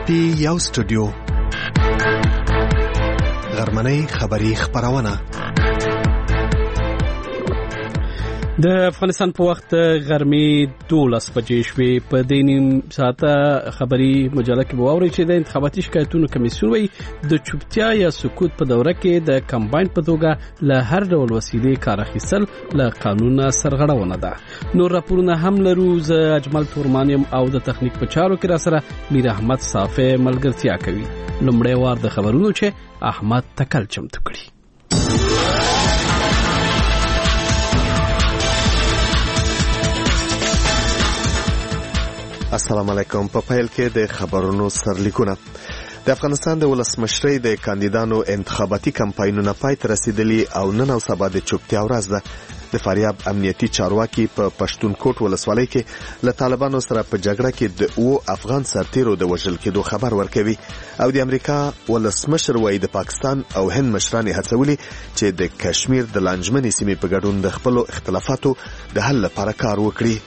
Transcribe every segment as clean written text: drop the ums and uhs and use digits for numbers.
پی یو سټوډیو غرمنۍ خبری خبرونه د افغانستان په وخت غرمې 12 بجې شوې. په دې نیم ساعته خبري مجله کې ووري چې د انتخاباتي شکایتونو کمیسیون وی د چوپتیا یا سکوت په دوره کې د کمباین په توګه له هر ډول وسیلې کار اخیستل له قانون سرغړونه ده. نور راپورونه هم لرو. ز اجمل تورمانیم او د تخنیک په چارو کې را سره میر احمد صافی ملګرتیا کوي. لومړی وار د خبرونو چې احمد تکل چمتو کړي. السلام علیکم. په پیل کې د خبرونو سرلیکونه. د افغانستان د ولسمشرۍ د کاندیدانو انتخاباتي کمپاینونه پای ته رسیدلي او نن او سبا د چوپتیا ورځ ده. د فاریاب امنیتي چارواکي په پښتونکوټ ولسوالۍ کې له طالبانو سره په جګړه کې د افغان سرتیرو د وژل کېدو خبر ورکوي او د امریکا ولسمشر وایي د پاکستان او هند مشران هڅولي چې د کشمیر د لانجمنې سیمې په ګډون د خپل اختلافاتو د حل لپاره کار وکړي.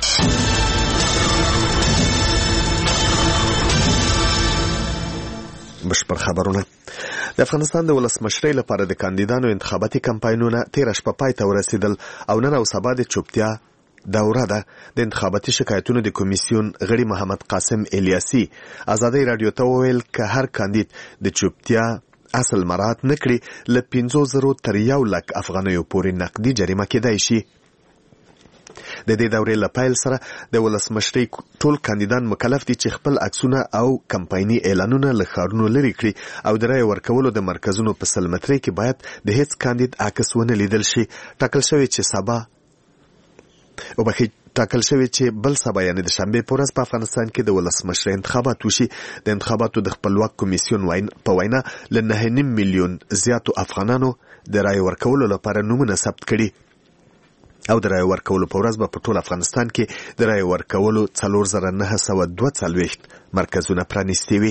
بشپړ خبرونه. د افغانستان د ولسمشرۍ لپاره د کاندیدانو انتخاباتي کمپاینونه 13 شپه پای ته ورسېدل او نن او سبا د چوپتیا دوره ده. د انتخاباتي شکایتونو د کمیسیون غړي محمد قاسم الیاسی ازادي رادیو ته وویل چې هر کاندید د چوپتیا اصل مراعات نکړي ل 500 تر 1 لک افغانیو پورې نقدي جریمه کېدای شي. د دې دورې لپاره سره د ولسمشرۍ ټول کاندیدان مکلف دي چې خپل عکسونه او کمپایني اعلانونه له ښارونو لرې کړي او د رای ورکولو د مرکزونو په سلمترۍ کې باید د هیڅ کاندید عکس ونه لیدل شي. ټاکل شوی چې بل سبا یعنی د شنبه په ورځ په افغانستان کې د ولسمشرۍ انتخابات وشي. د انتخاباتو د خپلواک کمیسیون په وینا ل 9.5 میلیون زیاتو افغانانو د رای ورکولو لپاره نومونه ثبت کړي او د رای ورکولو په ورځ به په ټول افغانستان کې د رای ورکولو 4942 مرکزونه پرانیستي وي.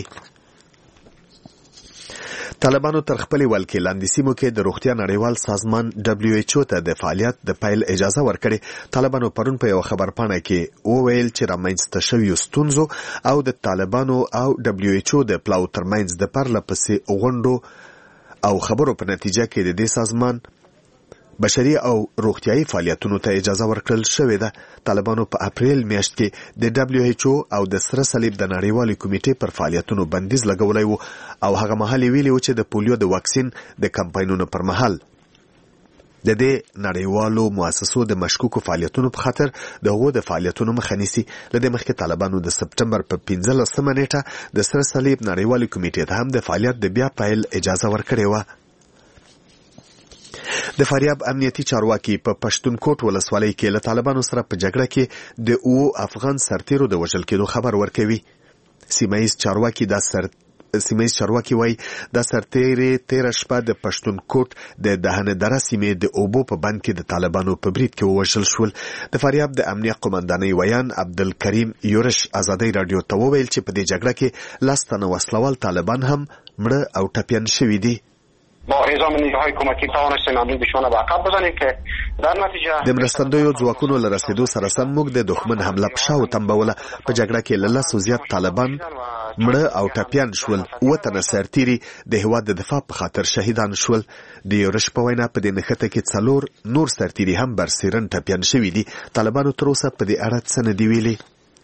طالبانو تر خپل ولکې لاندې سیمو کې د روغتیا نړیوال سازمان WHO ته د فعالیت د پیل اجازه ورکړې. طالبانو پرون په یو خبرپاڼه کې وویل چې رامنځته شویو ستونزو او د طالبانو او WHO د پلاو ترمنځ د پرله پسې غونډو او خبرو په نتیجه کې د دې سازمان بشري او روغتیايي فعالیتونو ته اجازه ورکړل شوې ده. طالبانو په اپریل میاشت کې د WHO او د سره صلیب د نړیوالې کمیټې پر فعالیتونو بندیز لګولی و او هغه مهال ویلي و چې د پولیو د واکسین د کمپاینونو پر مهال د دې نړیوالو مؤسسو د مشکوکو فعالیتونو په خاطر دغه د فعالیتونو مخه نیسي. لدې مخکې طالبانو د سپټمبر په 15 نیټه د سره صلیب نړیوالې کمیټې ته هم د فعالیت د بیا پیل اجازه ورکړې و. د فاریاب امنیتي چارواکي په پښتونکوټ ولسوالۍ کې له طالبانو سره په جګړه کې د افغان سرتیرو د وژل کېدو خبر ورکوي. سیمایي چارواکي وایي د سرتیري 13 شپه د پښتونکوټ د دهنه دره سیمې د اوبو په بند کې د طالبانو په برید کې ووژل شول. د فاریاب د امنیه قومندانۍ ویان عبدالکریم یورش ازادي رادیو ته وویل چې په دې جګړه کې 10 تنه وسلوال طالبان هم مړه او ټپیان شوي دي. با اعزام نیروهای کمکی توانستیم امروزشون رو به عقب بزنیم که در نتیجه د مرستندویو ځواکونو له رسیدو سره سم موږ د دښمن حمله په شاو تنبوله. په جګړه کې له 10 زیات طالبان مړه او ټپیان شول. 7 تنه سرتیري د هیواد د دفاع په خاطر شهیدان شول. د یورش په وینا په دې نښته کې 4 نور سرتیري هم برسیرن ټپیان شوي دي. طالبانو تر اوسه په دې اړه څه نه دی ویلي.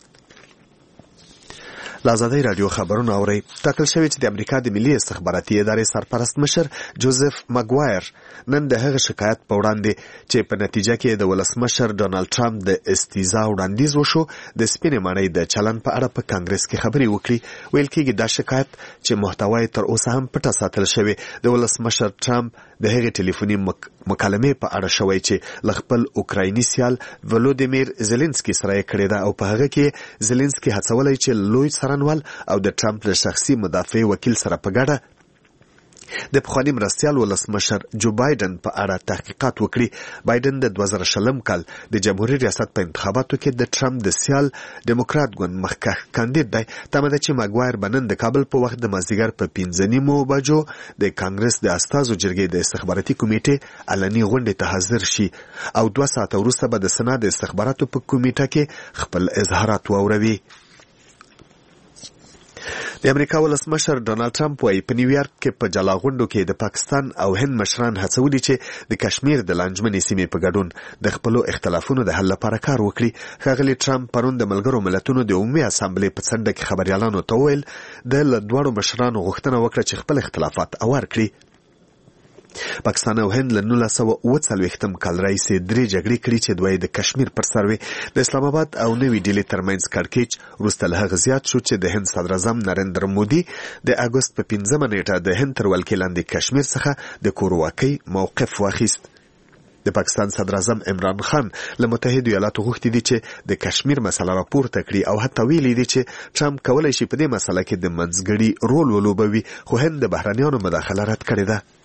لازادي رادیو خبرونه اوري. ټاکل شوی چې د امریکا د ملي استخباراتي ادارې سرپرست مشر جوزف ماګوایر نن د هغه شکایت په وړاندې چې په نتیجه کې د ولسمشر ډونالد ټرمپ د استیزا وړاندیز وشو د سپینې ماڼۍ د چلن په اړه په کانګرس کې خبرې وکړي. ویل کېږي دا شکایت چې محتوای تر اوسه هم پټه ساتل شوی د ولسمشر ټرمپ د هغې ټلیفوني مکالمې په اړه شوی چې له خپل اوکرایني سیال ولودیمیر زيلنسکي سره یې کړې ده او په هغه کې زيلنسکي هڅولی چې لوی څارنوال او د ټرمپ له شخصي مدافع وکیل سره په ګډه د پخواني مرستیال ولسمشر جو بایدن په اړه تحقیقات وکړي. بایدن د 2020 کال د جمهوریت ریاست په انتخاباتو کې د ټرمپ د سیال ډیموکرات ګوند مخکښ کاندید دی. تمه ده چې ماګوایر بنن د کابل په وخت د مازدیګر په 15 بجو د کانګرس د استازو جرګې د استخباراتي کمیټې علني غونډې ته حاضر شي او 2 ساعته وروسته به د سنا د استخباراتو په کمیټه کې خپل اظهارات واوروي. د امریکا ولسمشر ډونالد ټرمپ وايي په نیویارک کې په جلا غونډو کې د پاکستان او هند مشران هڅولي چې د کشمیر د لانجمنې سیمې په ګډون د خپلو اختلافونو د حل لپاره کار وکړي. ښاغلي ټرمپ پرون د ملګرو ملتونو د عمومي اسامبلې په څنډه کې خبريالانو ته وویل د دواړو مشرانو غوښتنه وکړه چې خپل اختلافات اوار کړي. پاکستان او هند له 1940 کال راهیسې 3 جګړې کړې چې دوی د کشمیر پر سر وي. د اسلام آباد او نوې ډیلي ترمنځ کړکېچ وروسته له هغه زیات شو چې د هند صدر اعظم نریندر مودي د اګوست په 15 نیټه د هند تر ولکې لاندې کشمیر څخه د کورواکۍ موقف واخیست. د پاکستان صدر اعظم عمران خان له متحده ایالاتو غوښتي دي چې د کشمیر مسله راپورته کړي او حتی ویلي دي چې ټرمپ کولای شي په دې مسله کې د منځګړي رول ولوبوي، خو هند د بهرنیانو مداخله رد کړې ده.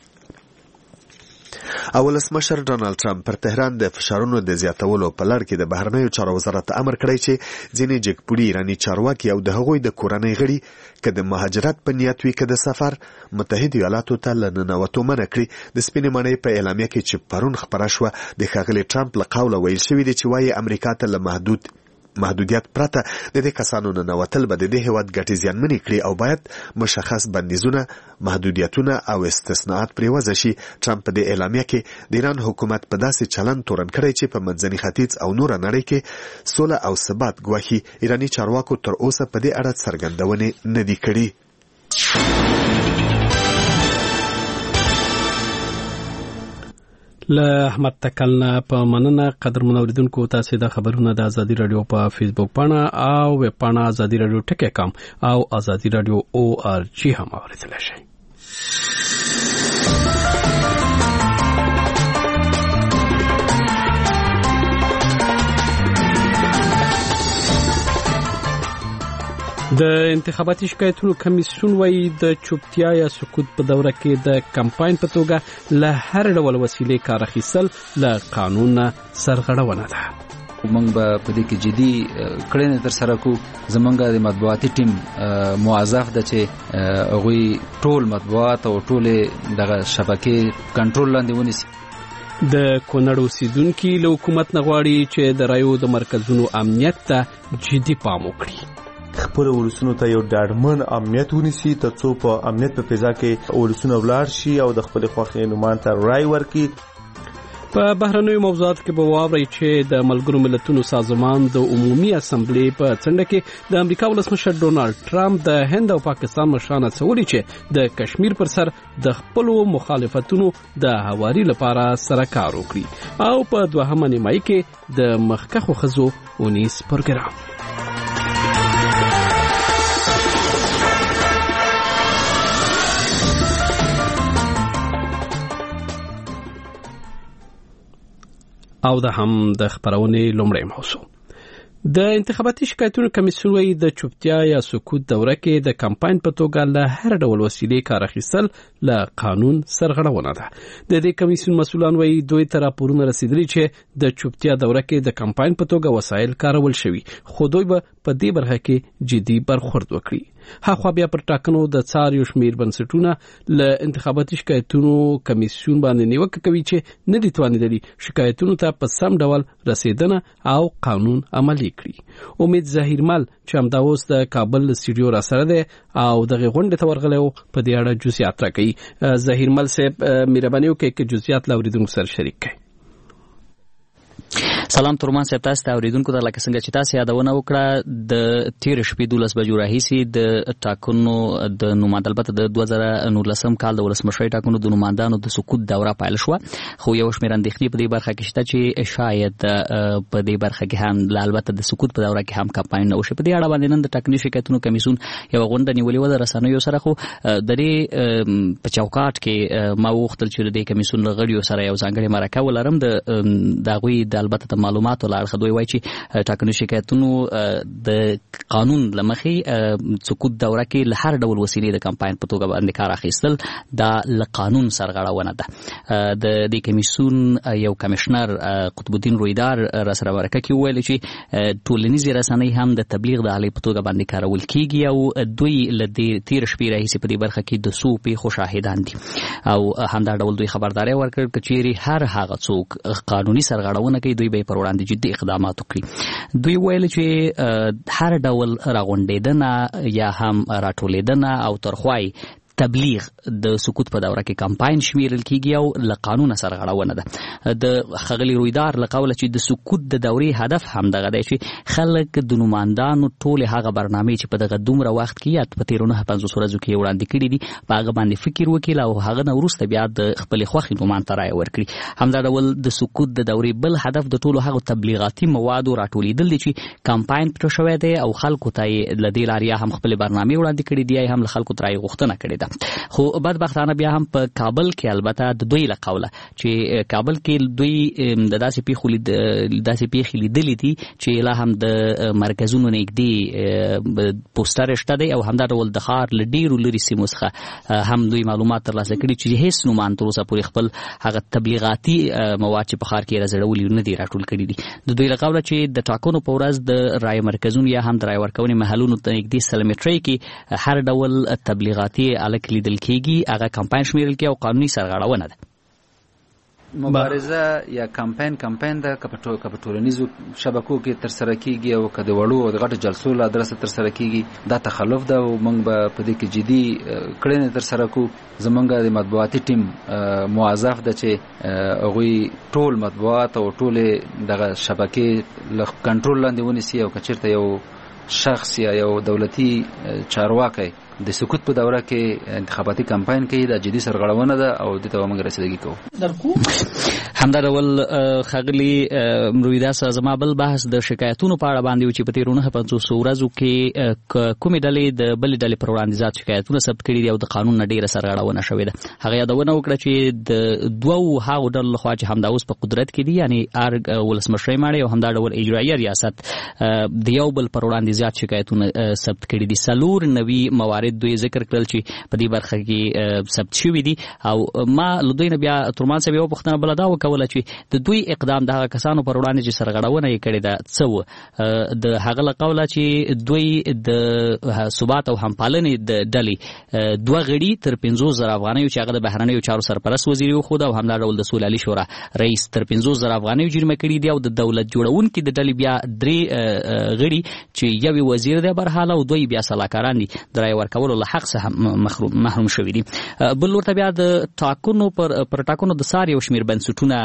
ولسمشر ډونالد ټرمپ پر تهران د فشارونو د زیاتولو په لړ کې د بهرنیو چارو وزارت امر کړی چې ځینې جګپوړي ایراني چارواکي او د هغوی د کورنۍ غړي که د مهاجرت په نیت وي که د سفر متحده ایالاتو ته له ننوتو منع کړي. د سپینې ماڼۍ په اعلامیه کې چې پرون خپره شوه د ښاغلي ټرمپ له قوله ویل شوي دي چې وايي امریکا ته له محدودیت پرته د دې کسانو ننوتل به د دې هیواد ګټې زیانمنې کړي او باید مشخص بندیزونه، محدودیتونه او استثناءات پرې وضع شي. ټرمپ په دې اعلامیه کې د ایران حکومت په داسې چلند تورن کړی چې په منځني ختیځ او نوره نړۍ کې سوله او ثبات ګواښي. ایراني چارواکو تر اوسه په دې اړه څرګندونې نه دي کړي. له احمد تکلنا په مننه. قدرمن اوریدونکو، تاسو د خبرونو د ازادي رادیو په فیسبوک پاڼه او ویب پاڼه ازادي رادیو ټکی.com او ازادي رادیو ORG هم اوریدلای شئ. د انتخاباتي شکایتونو کمیسیون وايي د چوپتیا یا سکوت په دوره کې د کمپاین په توګه له هر ډول وسیلې کار اخیستل له قانون سرغړونه ده. موږ به په دې کې جدي کړنې تر سره کوو. زمونږ د مطبوعاتي ټیم موظف ده چې هغوی ټول مطبوعات او ټول دغه شبکې کنټرول لاندې ونیسي. د کونړ اوسیدونکي له حکومت نه غواړي چې د رایو د مرکزونو امنیت ته جدي پام وکړي. خپل ولسونو ته یو ډاډمن امنیت ونیسي ترڅو په امنیت په فضا کې ولسونه ولاړ شي او د خپل خوښې نومان ته رای ورکړي. په بهرنیو موضوعاتو کې به واورئ چې د ملګرو ملتونو سازمان د عمومي اسامبلې په څنډه کې د امریکا ولسمشر ډونالد ټرمپ د هند او پاکستان مشران هڅولي چې د کشمیر پر سر د خپل مخالفتونو د هواري لپاره سره کار وکړي. او په دوهمه نیمایي کې د مخکښو ښځو اونیس پروګرام. او د هم د خبرونې لومړی موضوع د انتخاباتي شکایتونو کمیسیون وايي د چوپتیا یا سکوت دوره کې د کمپاین په توګه له هر ډول وسیلې کار اخیستل له قانون سرغړونه ده. د دې کمیسیون مسؤلان وايي دوی ته راپورونه رسیدلي چې د چوپتیا دوره کې د کمپاین په توګه وسایل کارول شوي، خو دوی به په دې برخه کې جدي برخورد وکړي. هاخوا بیا پر ټاکنو د څار یو شمیر بنسټونه له انتخاباتي شکایتونو کمیسیون باندې نیوکه کوي چې نه دي توانیدلي شکایتونو ته په سم ډول رسیدنه او قانون عملي کړي. امید ظهیرمل چې همدا اوس د کابل سټوډیو را سره دی او دغه غونډې ته ورغلی و په دې اړه جزئیات راکوي. ظهیرمل صاحب مهرباني وکړئ چې جزئیات له اوریدونکو سره شریک کړئ. سلام تورمان صاحب، تاسو ته اوریدونکو ته لکه څنګه چې تاسو یادونه وکړه د تیر شپې 12 بجو راهیسي د ټاکنو د نوماند البته د 2019 کال د ولسمشرۍ ټاکنو د نوماندانو د سکوت دوره پیل شو، خو یو شمېر اندېښنې په دې برخه کې شته چې شاید په دې برخه کې هم البته د سکوت په دوره کې هم کمپاین نه وشي. په دې اړه باندې نن د ټاکني شکایتونو کمیسیون یو غونډه نیولې و د رسنیو سره، خو د دې په چوکاټ کې ما وغوښتل چې د کمیسیون غړیو سره یو ځانګړې مرکه ولرم. د هغوی د البته معلوماتو له اړخه دوی وایي چې ټاکنو شکایتونو د قانون له مخې سکوت دوره کې له هر ډول وسیلې د کمپاین په توګه باندې کار اخیستل دا له قانون سرغړونه ده. د دې کمیسیون یو کمشنر قطب الدین رویدار را سره مرکه کې وویل چې ټولنیزې رسنۍ هم د تبلیغ د آلې په توګه باندې کارول کیږي او دوی له دې تیر شپې راهیسې په دې برخه کې د څو پیښو شاهدان دي او همدا ډول دوی خبرداری ورکړ چې چیرې هر هغه څوک قانوني سرغړونه کوي دوی به پر وړاندې جدي اقدامات وکړي. دوی ویل چې هر ډول راغونډېدنه یا هم راټولېدنه او ترخوای تبلیغ د سکوت په دوره کې کمپاین شمیرل کیږي او له قانون سرغړونه ده. د خغلی رویدار له قوله چې د سکوت د دورې هدف هم دغه دی چې خلک د نوماندانو ټول هغه برنامې چې په دغه دومره وخت کې یا په 1350 ورځو کې وړاندې کړي دي په هغه باندې فکر وکړي او هغه نه وروسته بیا د خپل خوښې نومان ته رایه ورکړي. همدا ډول د سکوت د دورې بل هدف د ټولو هغو تبلیغاتي موادو راټولېدل دي چې کمپاین پټ شوی دی او خلکو ته یې له دې لارې هم خپل برنامې وړاندې کړي دي هم له خلکو ته رایه غوښتنه کړې ده. خو بدبختانه بیا هم په کابل کې البته د دوی له قوله چې کابل کې دوی د داسې پیښې لیدلې دي چې لا هم د مرکزونو نږدې پوسټر شته دی او همدا ډول د ښار له ډېرو لرې سیمو څخه هم دوی معلومات ترلاسه کړي چې هیڅ نومان تر اوسه پورې خپل هغه تبلیغاتي مواد چې په ښار کې یې راځړولي نه دي راټول کړي دي. د دوی له قوله چې د ټاکنو په ورځ د رایې مرکزونو یا هم د رایې ورکونې محلونو ته نږدې سلمیټرۍ کې هر ډول تبلیغاتي الک لیدل کېږي هغه کمپاین شمیرل کېږي او قانوني سرغړونه ده. مبارزه یا کمپاین ده که په ټولنیزو شبکو کې ترسره کېږي او که د وړو او د غټو جلسو له ادرسه ترسره کېږي دا تخلف ده او موږ به په دې کې جدي کړنې ترسره کوو. زمونږ د مطبوعاتي ټیم موظف ده چې هغوی ټول مطبوعات او ټولې دغه شبکې له کنټرول لاندې ونیسي او که چېرته یو شخص یا یو دولتي چارواکی د سکوت په دوره کې انتخاباتي کمپاین کوي دا جدي سرغړونه ده او دې ته موږ رسیدګي کوو. همدا ډول ښاغلي رویداس زما بل بحث د شکایتونو په اړه باندې و چې په 1350 ورځو کې کومې ډلې د بلې ډلې پر وړاندې زیات شکایتونه ثبت کړي دي او د قانون نه ډېره سرغړونه شوې ده. هغه یادونه وکړه چې د دوو هغو ډلو لخوا چې همدا اوس په قدرت کې دي یعنی ارګ ولسمشرۍ ماڼۍ او همدا ډول اجرایي ریاست د یو بل پر وړاندې زیات شکایتونه ثبت کړي دي. 4 نوي موارد دوی ذکر کړل چې په دې برخه کې ثبت شوي دي او ما له دوی نه بیا ترمان صاحب یوه پوښتنه بله دا وکوله چې د دوی اقدام د هغه کسانو پر وړاندې چې سرغړونه یې کړې ده څه وه. د هغه له قوله چې دوی د ثبات او همپالنې د ډلې 2 غړي تر 50,000 افغانیو چې هغه د بهرنیو چارو سرپرست وزیر وښود او همدا ډول د سولهیالي شورا رئیس تر 50,000 افغانیو جریمه کړي دي او د دولت جوړونکي د ډلې بیا 3 غړي چې یو وزیر دی برحاله او دوی بیا سلاکاران دي د رایې ورکولو له حق څخه محروم شوي دي. بل ورته بیا د ټاکنو پر ټاکنو د سار یو شمېر بنسټونه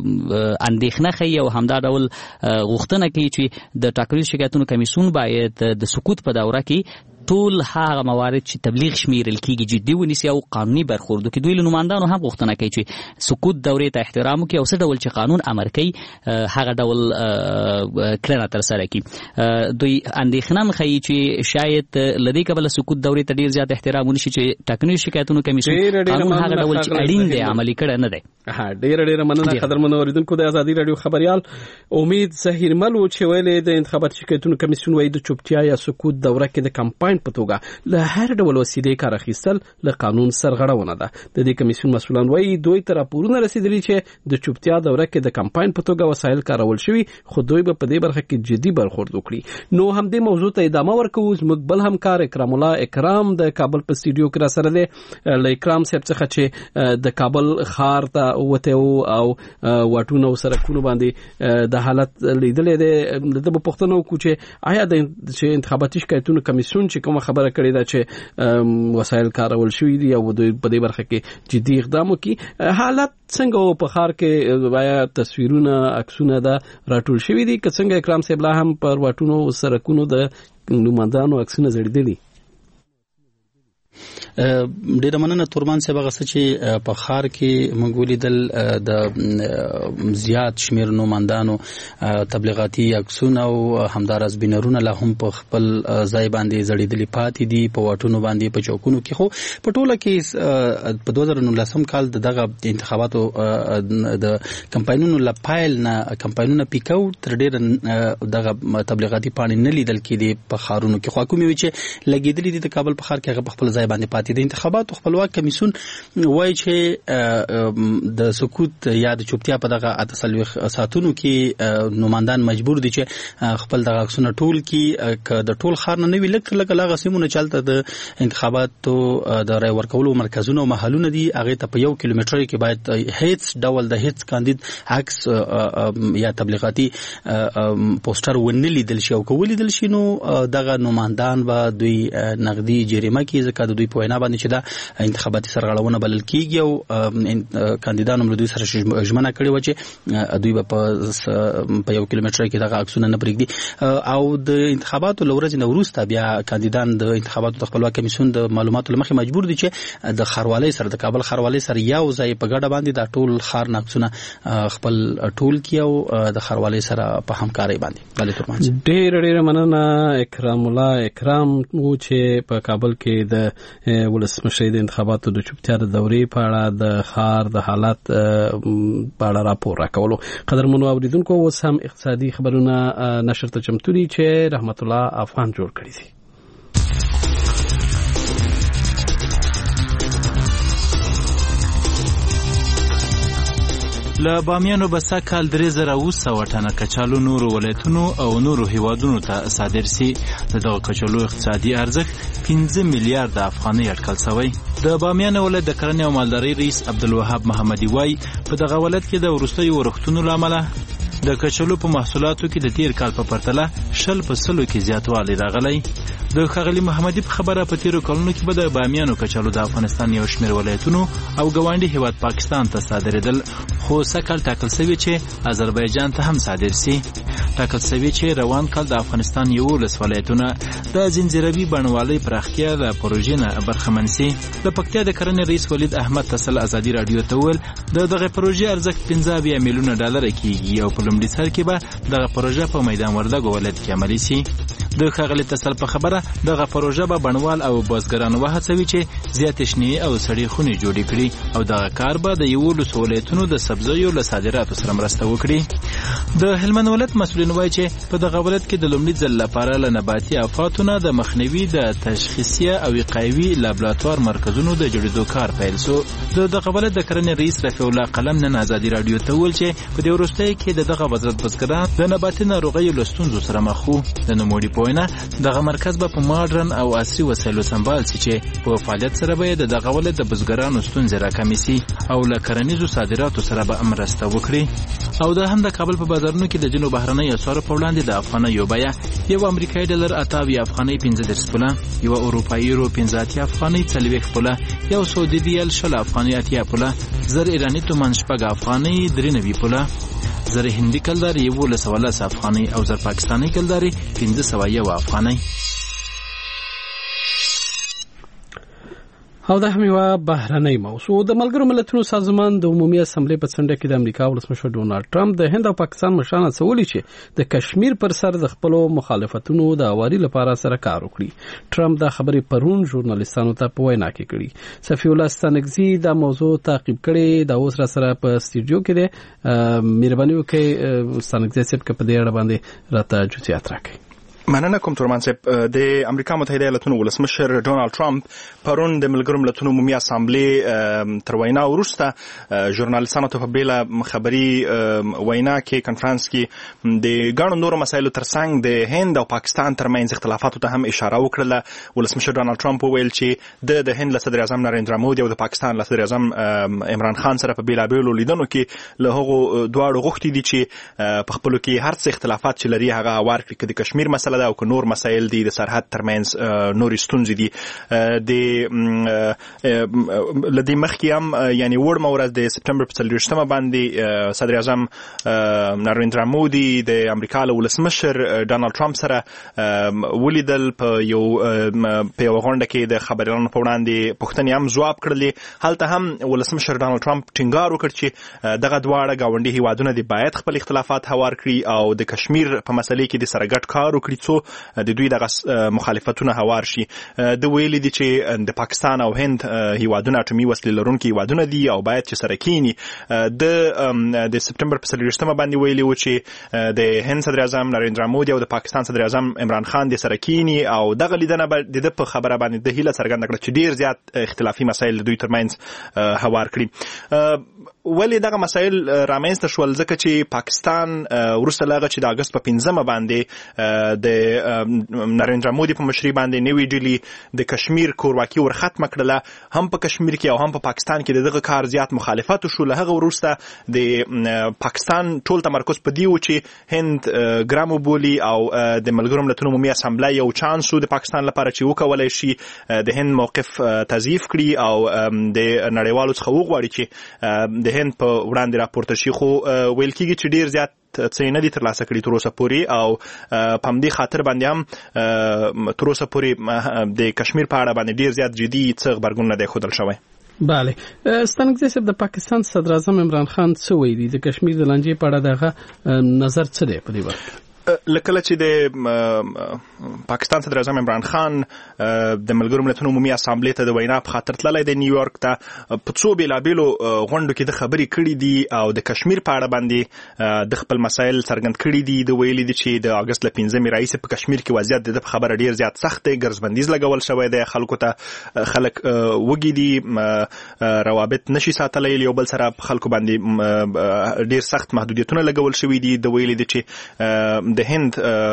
اندېښنه ښیي او همدا ډول غوښتنه کوي چې د ټاکنیزو شکایتونو کمیسیون باید د سکوت په دوره کې ټول هغه موارد چې تبلیغ شمیرل کېږي جدي ونیسي او قانوني برخورد وکړي. دوی له نوماندانو هم غوښتنه کوي چې سکوت دورې ته احترام وکړي او څه ډول چې قانون امر کوي هغه ډول کړنه ترسره کړي. دوی اندېښنه هم ښیي چې شاید له دې کبله سکوت دورې ته ډېر زیات احترام ونشي چې ټاکنیزو شکایتونو کمیسیون قانون هغه ډول چې اړین دی عملي کړی نه دی. ډېره مننه قدرمنو اوریدونکو د ازادي راډیو خبریال امید زهیرمل و چې ویلې د انتخاباتي شکایتونو کمیسیون وايي د چوپتیا یا سکوت دوره کې د کمپاین په توګه له هر ډول وسیلې کار اخیستل له قانون سرغړونه ده. د دې کمیسیون مسؤلان وايي دوی ته راپورونه رسیدلي چې د چوپتیا دوره کې د کمپاین په توګه وسایل کارول شوي خو دوی به په دې برخه کې جدي برخورد وکړي. نو هم دې موضوع ته ادامه ورکوو. زموږ بل همکار اکرام الله اکرام د کابل په سټوډیو کې را سره دی. له اکرام صاحب څخه چې د کابل ښار ته وته او واټونه او سرکونو باندې د حالت لیدلې ده د پوښتنه وکړو چې آیا د انتخاباتي شکایتونو کمیسیون چې کوم خبره کړې ده چې وسایل کارول شوي دي او دوی په دې برخه کې جدي اقدام وکړي. حالت څنګه په ښار کې آیا تصویرونه عکسونه ده راټول شوي دي که څنګه اکرام صاحب لا هم پر واټونو او سرکونو د نوماندانو عکسونه ځړېدلي؟ ډیره مننه تورمان صاحب. هغه چې په ښار کې موږ ولیدل د زیات شمیر نوماندانو تبلیغاتي عکسونه او همداراز بینرونه لا هم په خپل ځای باندې ځړېدلي پاتې دي په واټونو باندې په چوکونو کې. خو په ټوله کې په 2019 کال دغه انتخاباتو د کمپاینونو لپایل نه کمپاینونه پیکاو تر ډیره دغه تبلیغاتي پاڼې نه لیدل کېدې په ښارونو کې. خو کومې چې لګېدلې دي د کابل په ښار کې هغه په خپل ځای ځای باندې پاتې دي. انتخاباتو خپلواک کمیسیون وایي چې د سکوت یا د چوپتیا په دغه 48 ساعتونو کې نمائندان مجبور دي چې خپل دغه عکسونه ټول کې ک د ټول خار نه وی لکه لغه سیمونه چلته د انتخاباتو د رای ورکولو مرکزونه او محلونه دي هغه ته په 1 کیلومتر کې باید هیڅ ډول د هیڅ کاندید عکس یا تبلیغاتي پوسټر ونه لیدل شي او کولی دل شي نو دغه نمائندان به دوی نقدي جریمه کې ځکه د دوی په وینا باندې چې دا انتخاباتي سرغړونه بلل کیږي او کاندیدانو هم دوی سره ژمنه کړې و چې دوی به په 1 کیلومتر کې دغه عکسونه نه پرېږدي او د انتخاباتو لورځ نه وروسته بیا کاندیدان د انتخاباتو د خپلواک کمیسیون د معلوماتو لمخې مجبور دي چې د خاروالۍ سره د کابل خاروالۍ سره یو ځای په ګډه باندې د ټول خار عکسونه خپل ټول کې او د خاروالۍ سره په همکارۍ باندې بلې ترمنځ. ډېر مننه اکرام الله اکرام و چې په کابل کې د ولسمشر د انتخاباتو د چوپتیا د دورې په اړه د خار د حالت په اړه راپور راکولو. قدرمنو اوریدونکو اوس هم اقتصادي خبرونه نشر ته چمتو دي چې رحمت الله افغان جوړ کړی دي. له بامیانو بسا کال 3000 ټنه کچالو نورو ولایتونو او نورو هیوادونو ته صادر سي. دغه کچالو اقتصادي ارزښت 15 میلیارډ افغانۍ اټکل شوی. د بامیان ولایت د کرنې او مالدارۍ رئیس عبدالوهاب محمدي وای په دغه ولایت کې د وروستیو ورښتونو لامل د کچالو په محصولاتو کې د تیر کال په پرتله 10% کې زیاتوالی راغلی. د ښاغلي محمدي په خبره په تیرو کلونو کې به د بامیانو کچالو د افغانستان یو شمېر ولایتونو او ګاونډي هیواد پاکستان ته صادرېدل خو سږ ټاکل شوي چې آذربایجان ته هم صادر سي. ټاکل شوي چې روان کال د افغانستان 11 ولایتونه د زنجیروي بڼوالۍ پراختیا د پروژې نه برخمن سي. د پکتیا د کرنې رئیس ولید احمد تسل ازادي رادیو ته وویل دغه پروژې ارزښت 15 میلیونه ډالر کېږي او په لومړي سر کې به دغه پروژه په میدان وردګو ولایت کې عملي سي. د ښاغلي تسل په خبره دغه پروژه به بڼوال او بازګرانو وهڅوي چې زیاتې شنې او سړې خونې جوړې کړي او دغه کار به د 11 ولایتونو د سبزیو له صادراتو سره مرسته وکړي. د هلمند ولایت مسؤلین وایي چې په دغه ولایت کې د لومړي ځل لپاره له نباتي آفاتونو د مخنیوي د تشخیصیه او وقایوي لابراتوار مرکزونو د جوړېدو کار پیل سو. دغه ولایت د کرنې رئیس رفیع الله قلم نن ازادي رادیو ته وویل چې په دې وروستیو کې دغه وزارت بزګران د نباتي ناروغیو له ستونزو سره مخ وو. د نوموړي په وینا دغه مرکز به په ماډرن او عصري وسایلو سمبال سي چې په فعالیت سره به د دغه ولایت د بزګرانو ستونزې راکمې سي او له کرنیزو صادراتو سره به مرسته وکړي. او دا هم د کابل په بازارونو کې د جنوب بهرنۍ اسعارو په وړاندې د افغانۍ بیه یو امریکایي ډالر 88 افغانۍ 15 پوله، یو اروپایي یورو 15 افغانۍ 40 پوله، یو سعودي ریال 60 افغانۍ 80 پوله، زر ایراني تومان 6 افغانۍ 93 پوله، زر هندي کلدار 1110 افغانۍ او زر پاکستاني کلدار 1501 افغانۍ. او دا هم یو بهرنۍ موضوع. د ملګرو ملتونو سازمان د عمومي اسمبلی په څنډه کې د امریکا ولسمشر ډونالد ټرمپ د هند او پاکستان مشرانو سولې چې د کشمیر پر سر د خپل مخالفتونو د اواري لپاره سره کار وکړي. ټرمپ دا خبرې پرون ژورنالیستانو ته په وینا کې کړي. صفی الله ستانکزی دا موضوع تعقیب کړي. دا اوس را سره په استودیو کې دی. مهرباني وکړئ ستانکزی صاحب که په دې اړه باندې راته جزئیات راکړئ. مننه کوم تورمان صاحب. د امریکا متحده ایالاتونو ولسمشر ډونالد ټرمپ پرون د ملګرو ملتونو عمومي اسامبلی تر وینا وروسته ژورنالیستانو ته په بیله خبري وینا کې کنفرانس کې د ګڼو نورو مسایلو ترڅنګ د هند او پاکستان ترمنځ اختلافاتو ته هم اشاره وکړه. ولسمشر ډونالد ټرمپ وویل چې د هند له صدر اعظم نریندرا مودي او د پاکستان له صدر اعظم عمران خان سره په بیلابیلو لیدنو کې له هغو دواړو غوښتي دي چې په خپلو کې هر څه اختلافات چې لري هغه هوار کړي، که د کشمیر مسله او که نور مسایل دي د سرحد ترمنځ نورې ستونزې دي. د لدې مخکې هم یعنی وړمه ورځ د سپټمبر په 24 باندې صدر اعظم نریندرا مودي د امریکا له ولسمشر ډونالد ټرمپ سره ولیدل. په یو غونډه کې د خبريالانو په وړاندې پوښتنې هم ځواب کړلې. هلته هم ولسمشر ډونالد ټرمپ ټینګار وکړ چې دغه دواړه ګاونډي هیوادونه دي باید خپل اختلافات هوار کړي او د کشمیر په مسلې کې د سره ګډ کار وکړي ترڅو د دوی دغه مخالفتونه هوار شي. د ویلي دي چې د پاکستان او هند هیوادونه اټومي وسلې لرونکي هیوادونه دي او باید چې سره کینی. د سپتمبر په 30 باندې ویلي و چې د هند صدر اعظم نریندرا مودي او د پاکستان صدر اعظم عمران خان د سره کینی او دغه لیدنه د په خبره باندې د هیله څرګنده کړه چې ډیر زیات اختلافي مسایل دوی ترمنځ هوار کړي. ولې دغه مسایل رامنځته شول؟ ځکه چې پاکستان وروسته له چې د اگست په 15 باندې د نریندرا مودي په مشرۍ باندې نوې ډیلی د کشمیر کورواکي ورختمه کړله، هم په کشمیر کې او هم په پاکستان کې دغه کار زیات مخالفت شو. له هغه وروسته د پاکستان ټول تمرکز په دی و چې هند ګرامو بولی او د ملګرو ملتونو عمومي اسامبلې یو چانس د پاکستان لپاره چې وکولای شي د هند موقف تضعیف کړي او د نړیوالو څخه وغواړي چې د هند په وړاندې راپورته شي. خو ویل کېږي چې ډیر زیات څه نه دي ترلاسه کړي تر اوسه پورې او په همدې خاطر باندې هم تر اوسه پورې د کشمیر په اړه باندې ډیر زیات جدي څه غبرګون نه دی ښودل شوی. بله ستانګزی صاحب، د پاکستان صدر اعظم عمران خان څه ویلي د کشمیر د لانجې په اړه؟ دغه نظر څه دی په دې وخت؟ لکه چې د پاکستان صدر اعظم عمران خان د ملګرو ملتونو عمومي اسامبلې ته د وینا په خاطر تللی دی نیویارک ته، په څو بیلابیلو غونډو کې د خبرې کړي دي او د کشمیر په اړه باندې د خپل مسایل څرګند کړي دي. د ویلي دي چې د اگست له 15 راهیسې په کشمیر کې وضعیت د خبره ډیر زیات سخت دی، ګرځبندیز لګول شوی دی، خلکو ته خلک وږي دي، روابط نشي ساتلی یو بل سره، په خلکو باندې ډیر سخت محدودیتونه لګول شوي دي. د ویلي دي چې د هند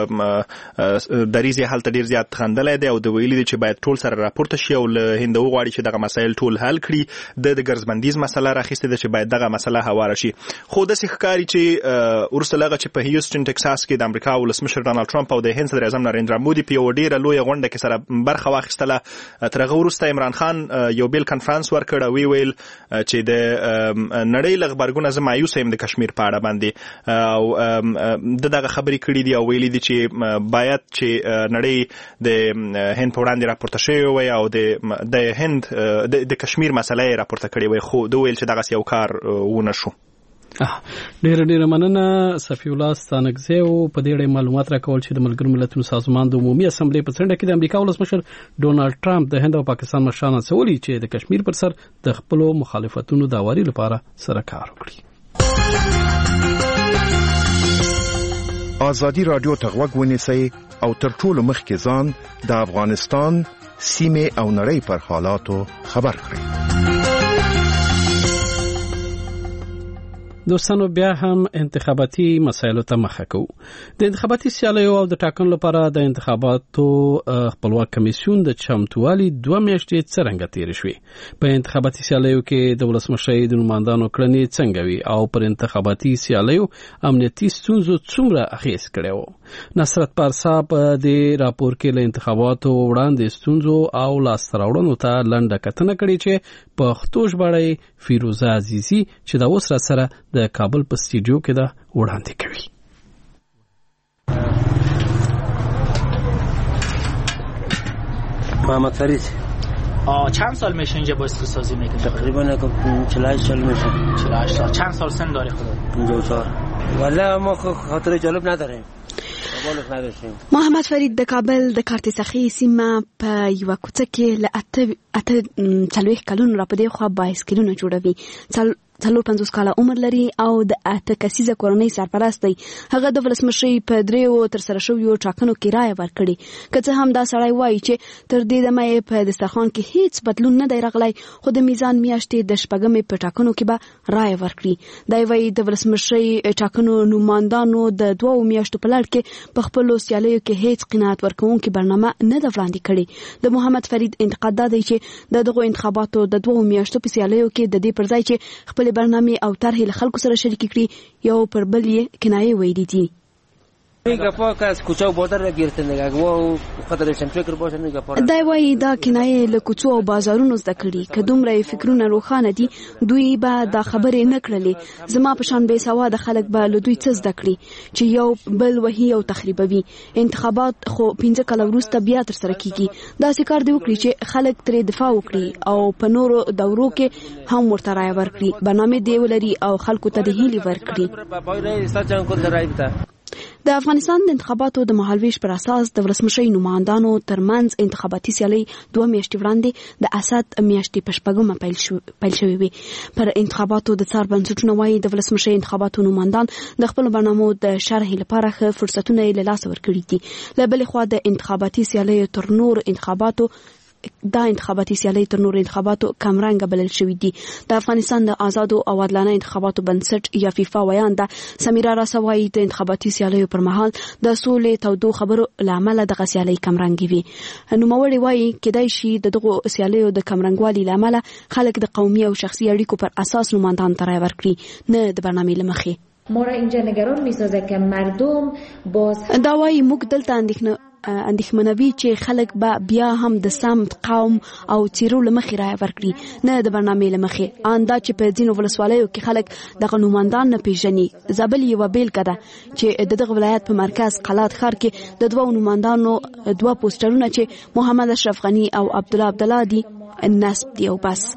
دریزه حالت ډیر زیات خندلای دی او د ویلي دي چې باید ټول سره راپورته شي او له هند وغواړي چې دغه مسایل ټول حل کړي. د ګرځبندیز مسله راخیسته ده چې باید دغه مسله هواره شي. خو داسې ښکاري چې ورسته لغه چې په هیوستن ټکساس کې د امریکا ولسمشر ډانلډ ټرمپ او د هند صدر اعظم نریندرا مودي په یو ډیره لوی غونډه کې سره برخه واخیستله. تر هغه وروسته عمران خان یو بیل کانفرنس ورکړ او ویل چې د نړۍ له غبرګونه زه مایوس یم د کشمیر په اړه باندې او دغه خبرې کړې دي او ویلي دي چې باید چې نړۍ د هند په وړاندې راپورته شوی وي او د هند د کشمیر مسله یې راپورته کړې وي، خو دوی ویل چې دغه یو کار ونه شو. ډیره مننه صفی الله ستانکزی او په دې اړه معلومات راکول چې د ملګرو ملتونو سازمان د عمومي اسامبلې په څنډه کې د امریکا ولسمشر ډونالډ ټرمپ د هند او پاکستان مشرانو سولې چې د کشمیر پر سر د خپل مخالفتونو د اواري لپاره سره کار وکړي. ازادي رادیو ته غوږ ونیسئ او تر ټولو مخکې ځان د افغانستان سیمه او نړۍ پر حالاتو خبر کړئ. دوستانو بیا هم انتخاباتي مسایلو ته مخه کوو. د انتخاباتي سیالیو او د ټاکنو لپاره د انتخاباتو خپلواک کمیسیون د چمتووالي 2 میاشتې څرنګه تیر شوې. په انتخاباتي سیالیو کې د ولسمشرۍ د نمائندانو کړنې څنګه وي او پر انتخاباتي سیالیو امنیتي ستونزو څومره اغیز کړی و؟ نصرت پارسا په دې راپور کې له انتخاباتو وړاندې ستونزو او لاسته راوړنو ته لنډه کتنه کړې چې په پښتو ژباړه فیروزه عزیزی چې دا اوس را سره د کابل په سټوډیو کې دا وړاندې کوي. محمد فرید چند سال میشه اینجا بایسکل سازی میکنی؟ تقریبا 48 سال میشه. 48 سال. چند سال سن داری خودت؟ 54. والله ما خاطر جالب نداریم. محمد فرید د کابل د کارتسخی سیمه په یو کوڅه کې ل 8 کلونو را پدې خو بایسکلونه جوړوي. 50 کاله عمر لري او د 8 کسیزه کورنۍ سرپرست دی. هغه د ولسمشرۍ په دریو تر سره شویو ټاکنو کې رائے ورکړي. که څه هم دا سړی وایي چې تر دې دمه په دسترخوان کې هیڅ بدلون نه دی راغلی، خو د میزان میاشتې د شپږمې په ټاکنو کې به رائے ورکړي. دا وایي د ولسمشرۍ ټاکنو نمائندانو د 2 میاشتو په لړ کې په خپل سیالیو کې هیڅ قناعت ورکوونکې برنامه نه ده وړاندې کړې. د محمد فرید انتقاد دی چې دغه انتخاباتو د 2 میاشتو په سیالیو کې د دې پر ځای چې خپل برنامه او طرح خلکو سره شریک کړي یو پر بل یې کنایه ویلي دي. دا وایي دا کنایه له کوڅو او بازارونو زده کړي. که دومره فکرونه روښانه دي دوی به دا خبرې نه کړلې. زما په شان بې سواده خلک به له دوی څه زده کړي چې یو بل وهي او تخریبوي. انتخابات خو 15 کاله وروسته بیا تر سره کیږي. داسې کار دی وکړي چې خلک ترې دفاع وکړي او په نورو دورو کې هم ورته رایه ورکړي. برنامه دی ولري او خلکو ته د هیلې ورکړي. د افغانستان د انتخاباتو د مهالویش پر اساس د ولسمشي نمائندانو ترمنځ انتخاباتي سیالي 2 میاشتې وړاندې د اسد میاشتې په شپږمه پیل شوې وي. پر انتخاباتو د څار بنسټونه وايي د ولسمشي انتخاباتو نمائندان د خپل برنامو د شرح لپاره ښه فرصتونه له لاسه ورکړي دي. له بلې خوا د انتخاباتي سیالي تر نور انتخاباتو کمرنګ بلل شوې دي. د افغانستان د آزادو او عادلانه انتخاباتو بنسټ یا فیفا ویانده سمیرا راسوایی د انتخاباتي سیالیو پر مهال د سولې تودو خبرو لامل د غسیالي کمرنګ وي. نوموړي وایي کېدای شي دغه سیالیو د کمرنګوالي لامل خلک د قومي او شخصي اړیکو پر اساس نمائندان ترای ورکړي نه د برنامې لمخې. ما را اینجا نگران می‌سازه که مردم باز دا وایي موږ دلته اندېښمنوي چې خلک به بیا هم د سمت قوم او چیرو لمخې رای ورکړي نه د برنامې لمخې. اندا چې په ځینو ولسوالیو کې خلک دغه نمائندان نه پیژني. زابل یو بیلګه ده چې دغه ولایت په مرکز قلات ښار کې د دوه نمائندانو 2 پوسټرونه چې محمد اشرف غنی او عبدالله دي نسب دی او بس.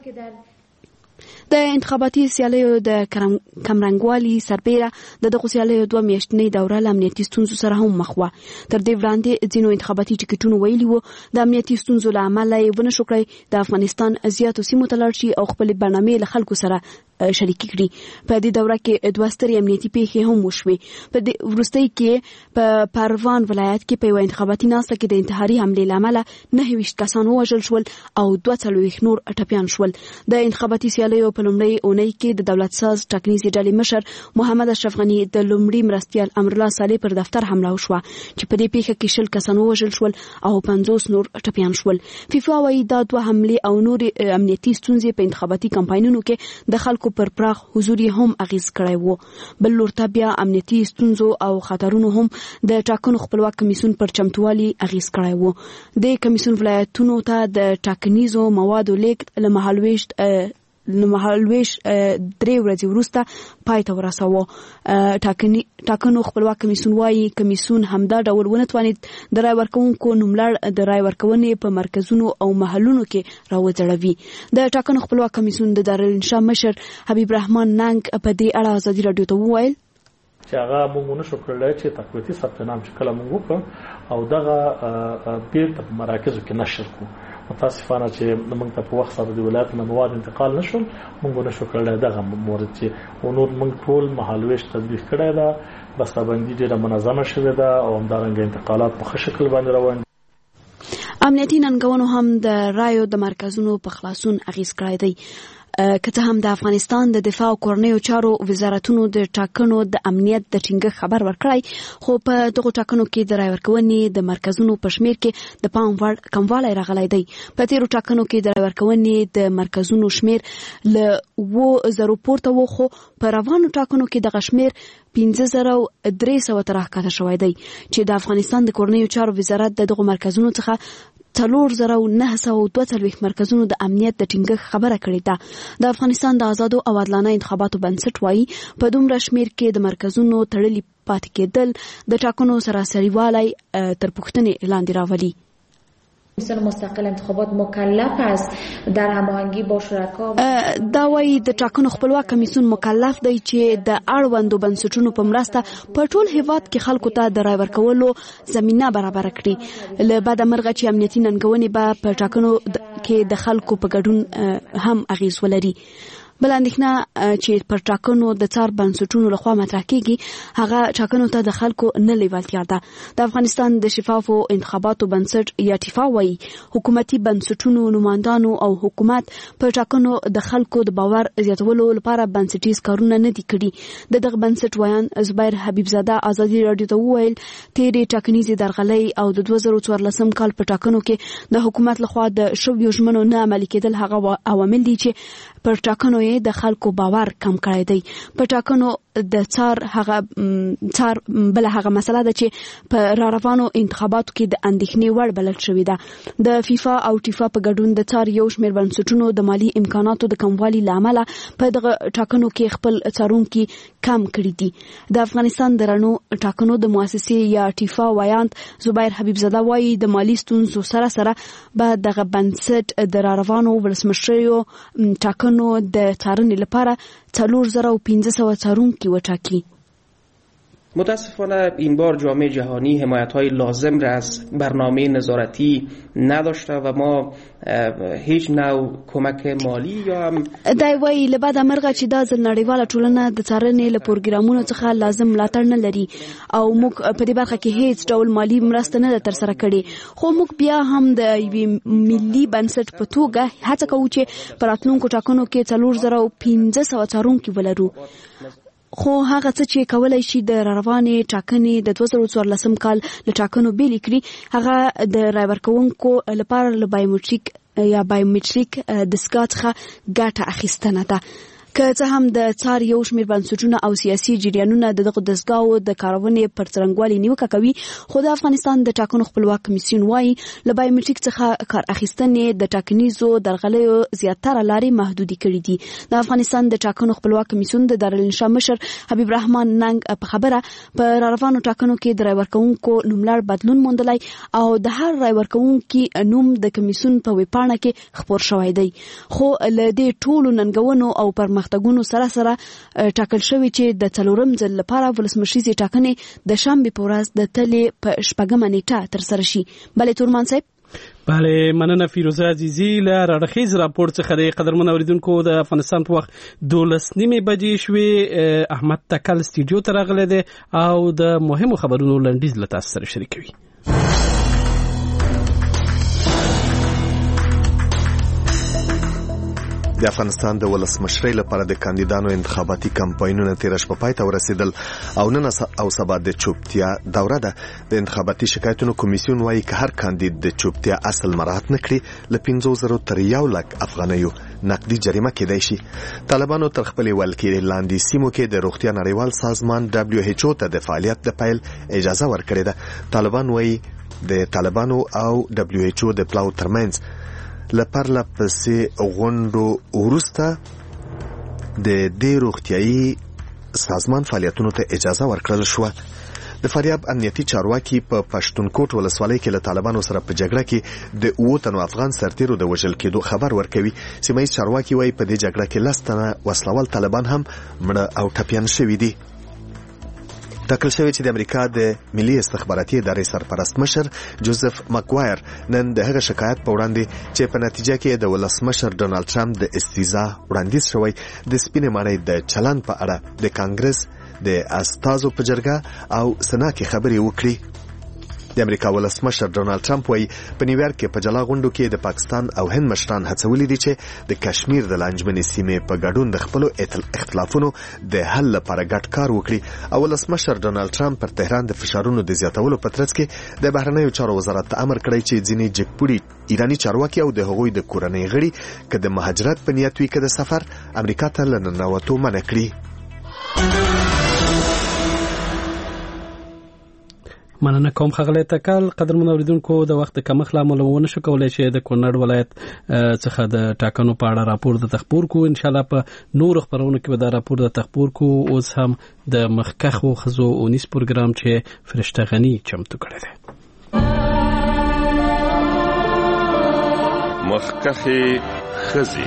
د انتخاباتي سیالیو د کمرنګوالي سربیره دغه سیالیو 2 میاشتنۍ دوره له امنیتي ستونزو سره هم مخ وه. تر دې وړاندې ځینو انتخاباتي ټکټونو ویلي وو د امنیتي ستونزو له امله یې ونه شو کړی د افغانستان زیاتو سیمو ته لاړ شي او خپل برنامې له خلکو سره شریک کړي. په دې دوره کې 2 سترې امنیتي پیښې هم وشوې. په دې وروستۍ کې په پروان ولایت کې په یو انتخاباتي ناسته کې د انتحاري حملې له امله 29 کسان ووژل شول او 42 نور ټپیان شول. د انتخاباتي سیالیو په لومړۍ اونۍ کې د دولت ساز ټاکنیزې ډلې مشر محمد اشرف غنی د لومړي مرستیال امرالله صالح پر دفتر حمله وشوه چې په دې پیښه کې 20 کسان ووژل شول او 50 نور ټپیان شول. فیفا وايي دا 2 حملې او نور امنیتي ستونزې په انتخاباتي کمپاینونو کې د خلکو پر پراخ حضور هم اغیز کړی وو. بل لورته بیا امنیتي ستونزو او خطرونو هم د ټاکنو خپلواک کمیسیون پر چمتووالي اغیز کړی وو. د کمیسیون ولایتونو ته د ټاکنیزو موادو لیږد له مهالویش 3 ورځې وروسته پای ته ورساوه. ټاکنو خپلواک کمیسیون وايي کمیسیون همدا ډول ونه توانید د رای ورکوونکو نوملړ د رای ورکونې په مرکزونو او محلونو کې راوځړوي. د ټاکنو خپلواک کمیسیون د دارالانشا مشر حبیب رحمان ننګ په دې اړه ازادي رادیو ته وویل چې هغه موږ نشو کړلای چې تقویتي ثبت نام چې کله موږ وکړ او دغه بیرته په مراکزو کې نشر کړو. متاسفانه چې موږ ته په وخت سره د ولایت نه مواد انتقال نشول موږ نشو کړلای دغه مورد چې نور موږ ټول مهالویش تطبیق کړی دا بسته‌بندي ډیره منظمه شوې ده او همدارنګه انتقالات په ښه شکل باندې روان دي. امنیتي ننګونو هم د رایو د مرکزونو په خلاصون اغیز کړی دی. که څه هم د افغانستان د دفاع او کورنیو چارو وزارتونو د ټاکنو د امنیت د ټینګښت خبر ورکړی خو په دغه ټاکنو کې د رای ورکونې د مرکزونو په شمیر کې د پام وړ کموالی راغلی دی. په تیرو ټاکنو کې د رای ورکونې د مرکزونو شمیر له 2000 پورته و خو په روانو ټاکنو کې دغه شمیر 5300 ته راښکته شوی دی چې د افغانستان د کورنیو چارو وزارت دغه مرکزونو څخه 4942 مرکزونو د امنیت د ټینګښت خبره کړې ده. د افغانستان د آزادو او عادلانه انتخاباتو بنسټ وايي په دومره شمیر کې د مرکزونو تړلي پاتې کېدل د ټاکنو سراسري والی تر پوښتنې لاندې راولي. کمیسیون مستقل انتخابات مکلف است در هماهنگی با شرکا دا وايي د ټاکنو خپلواک کمیسیون مکلف دی چې د اړوندو بنسټونو په مرسته په ټول هیواد کې خلکو ته د رای ورکولو زمينه برابر کړي. له بعد مرغه چې امنیتي ننګونې به په ټاکنو کې د خلکو په ګډون هم اغیز ولري. بل اندېښنه چې پر ټاکنو د څار بنسټونو لخوا مطرح کیږي هغه ټاکنو ته د خلکو نه لیوالتیا ده. د افغانستان د شفافو انتخاباتو بنسټ یا ټیفا وايي حکومتي بنسټونو نمائندانو او حکومت په ټاکنو د خلکو د باور زیاتولو لپاره بنسټیز کارونه نه دي کړي. دغه بنسټ ویان زبیر حبیبزاده ازادي رادیو ته وویل تیرې ټاکنیزې درغلۍ او د 2014 کال په ټاکنو کې د حکومت لخوا د شویو ژمنو نه عملي کېدل هغه عوامل دي چې پر ټاکنو د خلکو باور کم کړی دی. په ټاکنو د څار بل هغه مسله ده چې په راروانو انتخاباتو کې د اندېښنې وړ بلل شوې ده. د فیفا او ټیفا په ګډون د څار یو شمېر بنسټونو د مالی امکاناتو د کموالي له امله په دغه ټاکنو کې خپل څارونکي کم کړي دي. د افغانستان د رڼو ټاکنو د مؤسسې یا ټیفا ویاند زبیر حبیبزاده وايي د مالی ستونزو سره سره به دغه بنسټ د راروانو ولسمشریو ټاکنو د څارنې لپاره 4500 څارونکي وټاکي. متاسفانه این بار جامعه جهانی حمایت‌های لازم را از برنامه نظارتی نداشته و ما هیچ نوع کمک مالی یا هم دا وایي له بعده مرغه چې دا ځل نړیواله ټولنه د څارنې له پروګرامونو څخه لازم ملاتړ نه لري او موږ په دې برخه کې هیڅ ډول مالی مرسته نه ترسره کړې، خو موږ بیا هم د یوې ملي بنسټ په توګه هڅه کوو چې په راتلونکو ټاکنو کې 4500 څارونکي ولرو. خو هغه څه چې کولای شي د روانې ټاکنې د 2014 کال له ټاکنو بیل کړي هغه د رای ورکوونکو لپاره له بایومټریک یا بایومټریک دستګاه څخه ګټه اخیستنه ده. که څه هم د څار یو شمېر بنسټونه او سیاسي جریانونه دغه دستګاو د کارونې پر څرنګوالي نیوکه کوي، خو د افغانستان د ټاکنو خپلواک کمیسیون وايي له بایومټریک څخه کار اخیستنې د ټاکنیزو درغلیو زیاتره لارې محدودي کړې دي. د افغانستان د ټاکنو خپلواک کمیسیون د دارالانشا مشر حبیب رحمان ننګ په خبره په روانو ټاکنو کې د رای ورکوونکو نوملړ بدلون موندلی او د هر رای ورکوونکي نوم د کمیسیون په ویبپاڼه کې خپور شوی دی. خو له دې ټولو ننګونو او پرمختګونو سره ټاکل شوی چې د 4م ځل لپاره ولسمشریزي ټاکنې د شنبې په ورځ د تلې په 8مه نیټه ترسره شي. بلې تورمان صاحب. بله، مننه فیروزه عزیزی له راډخیز راپور څخه د قدرمن اوریدونکو د افغانستان په وخت 12:30 بجې شوې. احمد تکل سټوډیو ته راغلی دی او د مهمو خبرونو لنډیز له تاسو سره شریکوي. د افغانستان د ولسمشرۍ لپاره د کاندیدانو انتخاباتي کمپاینونه تیر شپه پای ته ورسېدل او نن او سبا د چوپتیا دوره ده. د انتخاباتي شکایتونو کمیسیون وايي که هر کاندید د چوپتیا اصل مراعات نکړي له 500 تر 1 لک افغانیو نقدي جریمه کېدای شي. طالبانو تر خپل ولکې لاندې سیمو کې د روغتیا نړیوال سازمان WHO ته د فعالیت د پیل اجازه ورکړې ده. طالبان وايي د طالبانو او WHO د پلاو ترمنځ لپاره پسې غونډو ورسته د دې روغتيایي سازمان فعالیتونو ته اجازه ورکړل شو. د فاریاب امنیتي چارواکي په پښتونکوټ ولسوالۍ کې له طالبانو سره په جګړه کې د 9 تنو افغان سرتیرو د وژل کېدو خبر ورکوي. سیمایي چارواکي وايي په دې جګړه کې 10 تنه وسلوال طالبان هم مړه او ټپيان شوي دي. ټاکل شوی چې د امریکا د ملي استخباراتي ادارې سرپرست مشر جوزف ماګوایر نن د هغه شکایت په وړاندې چې په نتیجه کې د ولسمشر ډونالد ټرمپ د استیزا وړاندیز شوی د سپینې ماڼۍ د چلن په اړه د کانګرس د استازو په جرګه او سنا کې خبرې وکړي. د امریکا ولسمشر ډونالد ټرمپ وايي په نیویارک کې په جلا غونډو کې د پاکستان او هند مشران هڅولي دي چې د کشمیر د لانجمنې سیمې په ګډون د خپل اختلافونو د حل لپاره ګډ کار وکړي. او ولسمشر ډونالد ټرمپ پر تهران د فشارونو د زیاتولو په ترڅ کې د بهرنیو چارو وزارت امر کړی چې ځینې جګپوړي ایرانی چارواکي او د هغوی د کورنۍ غړي که د مهاجرت په نیت وي که د سفر امریکا ته لننوتو منع کړي. مننه کوم خغلی تکل. قدرمن اوریدونکو د وخت کمښت له امله ونه شو کولای چې د کونړ ولایت څخه د ټاکنو په اړه راپور د تخبور کو. ان شاء الله په نور خبرونو کې به دا راپور د تخبور کو. اوس هم د مخکخو خزو اونیس پروګرام چې فرشته غنی چمتو کړی دی. مخکخه خزي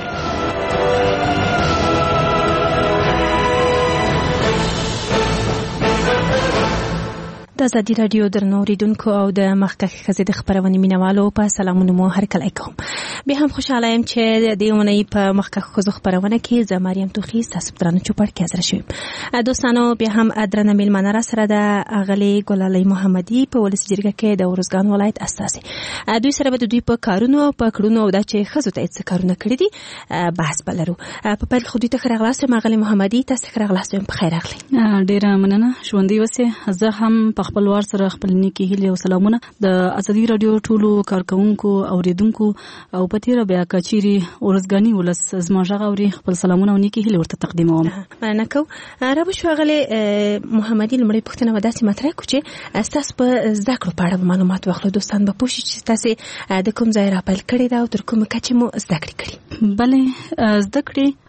د ازادي رادیو درنو اوریدونکو او د مخکخ خزې د خبرونې مینوالو په سلامونه مو هرکلی کوم. به هم خوشاله یم چې د اونۍ په مخکخ خزو خبرونه کې زه مریم توخی تاسو درنو چوپړ کې حاضر شوم. دوستانو بیا هم درنه میلمانه را سره د اغلی ګلالۍ محمدي په ولسی جرګه کې د ورزګان ولایت استازي دوی سره به دوی په کارونو په کړونو او د چې خزو ته څه کارونه کړی دي بحث بلرو. په پیل خو دوی ته خرغلاس اغلی محمدي تاسو خرغلاس په خیر اغلی. ډیره مننه ژوندۍ وسه. زه هم خپل وار سره خپل نیکی هیله او سلامونه د ازادي رادیو ټولو کارکونکو اوریدونکو او پتیره بیا کچيري ورزګانی ولس زماجه غوري خپل سلامونه او نیکی هیله ورته تقدیموم. مننه کو. را به شوغله محمدي لمړی پښتنه وداسي مطرح کو چې اساس په ذکر په اړه معلومات واخلو. دوستان به پوښتنه چې تاسو د کوم ځای را پیل کړی دا او تر کومه کچې مو ذکر کړی. بله ذکر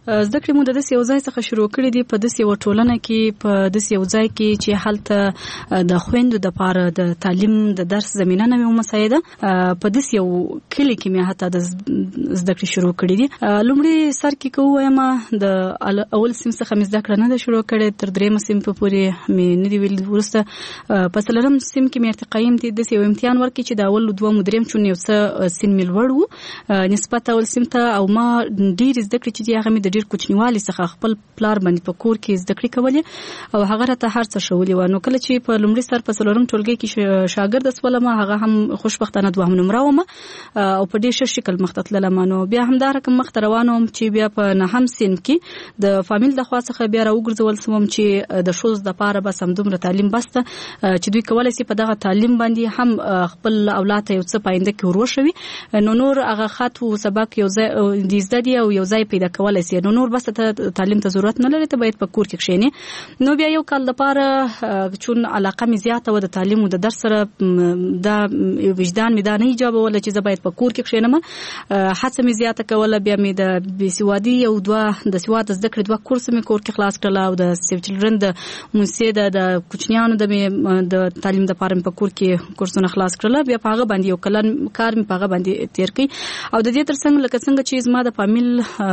زده کړې مو د داسې یو ځای څخه شروع کړې دي په داسې یو ټولنه کې په داسې یو ځای کې چې هلته د خویندو دپاره د تعلیم د درس زمینه نه وي مساعده په داسې یو کلي کې مې حتی د زده کړې شروع کړې دي. لومړی سر کې که ووایم د اول سیم څخه مې زده کړه نه ده شروع کړې تر درېیمه سیم پورې مې نه دي ویلي. وروسته په څلورم سیم کې مې ارتقایي داسې یو امتحان ورکړي چې د اول دویم درېیم چون یو څه سین مې لوړ و نسبت اول سیم ته او ما ډېرې زده کړې چې دي هغه مې د ډېر کوچنیوالي څخه خپل پلار باندې په کور کې زده کړې کولې او هغه راته هر څه ښولي وه. نو کله چې په لومړي سر په څلورم ټولګي کې شاګرده سولم هغه هم خوشبختانه دوهم نمره وم او په ډېر ښه شکل مخ ته تللم. نو بیا همدا رقم مخ ته روانه وم چې بیا په نهم صنف کې د فامیل د خوا څخه بیا راوګرځول سوم چې د ښځو دپاره بس همدومره تعلیم بسته چې دوی کولی شي په دغه تعلیم باندې هم خپل اولاد ته یو څه په آینده کې وروښوي. نو نور هغه خط و سبق یو ځای د زده دي او یو ځای پیدا کولی شي. نو نور بس ته تعلیم ته ضرورت نه لري ته باید په کور کې کښېنې. نو بیا یو کال دپاره چون علاقه مې زیاته وه د تعلیم او د درس سره دا وجدان مې دا نه ایجابوله چې زه باید په کور کې کښېنم. هڅه مې زیاته کوله. بیا مې د بېسوادي او د سواد زده کړې 2 کورس مې کور کې خلاص کړل او د سیو چلډرن د موسسې د کوچنیانو د تعلیم دپاره مې په کور کې کورسونه خلاص کړل. بیا په هغه باندې یو کلن کار مې په هغه باندې تېر کړی او د دې تر څنګ لکه څنګه چې زما د فامیل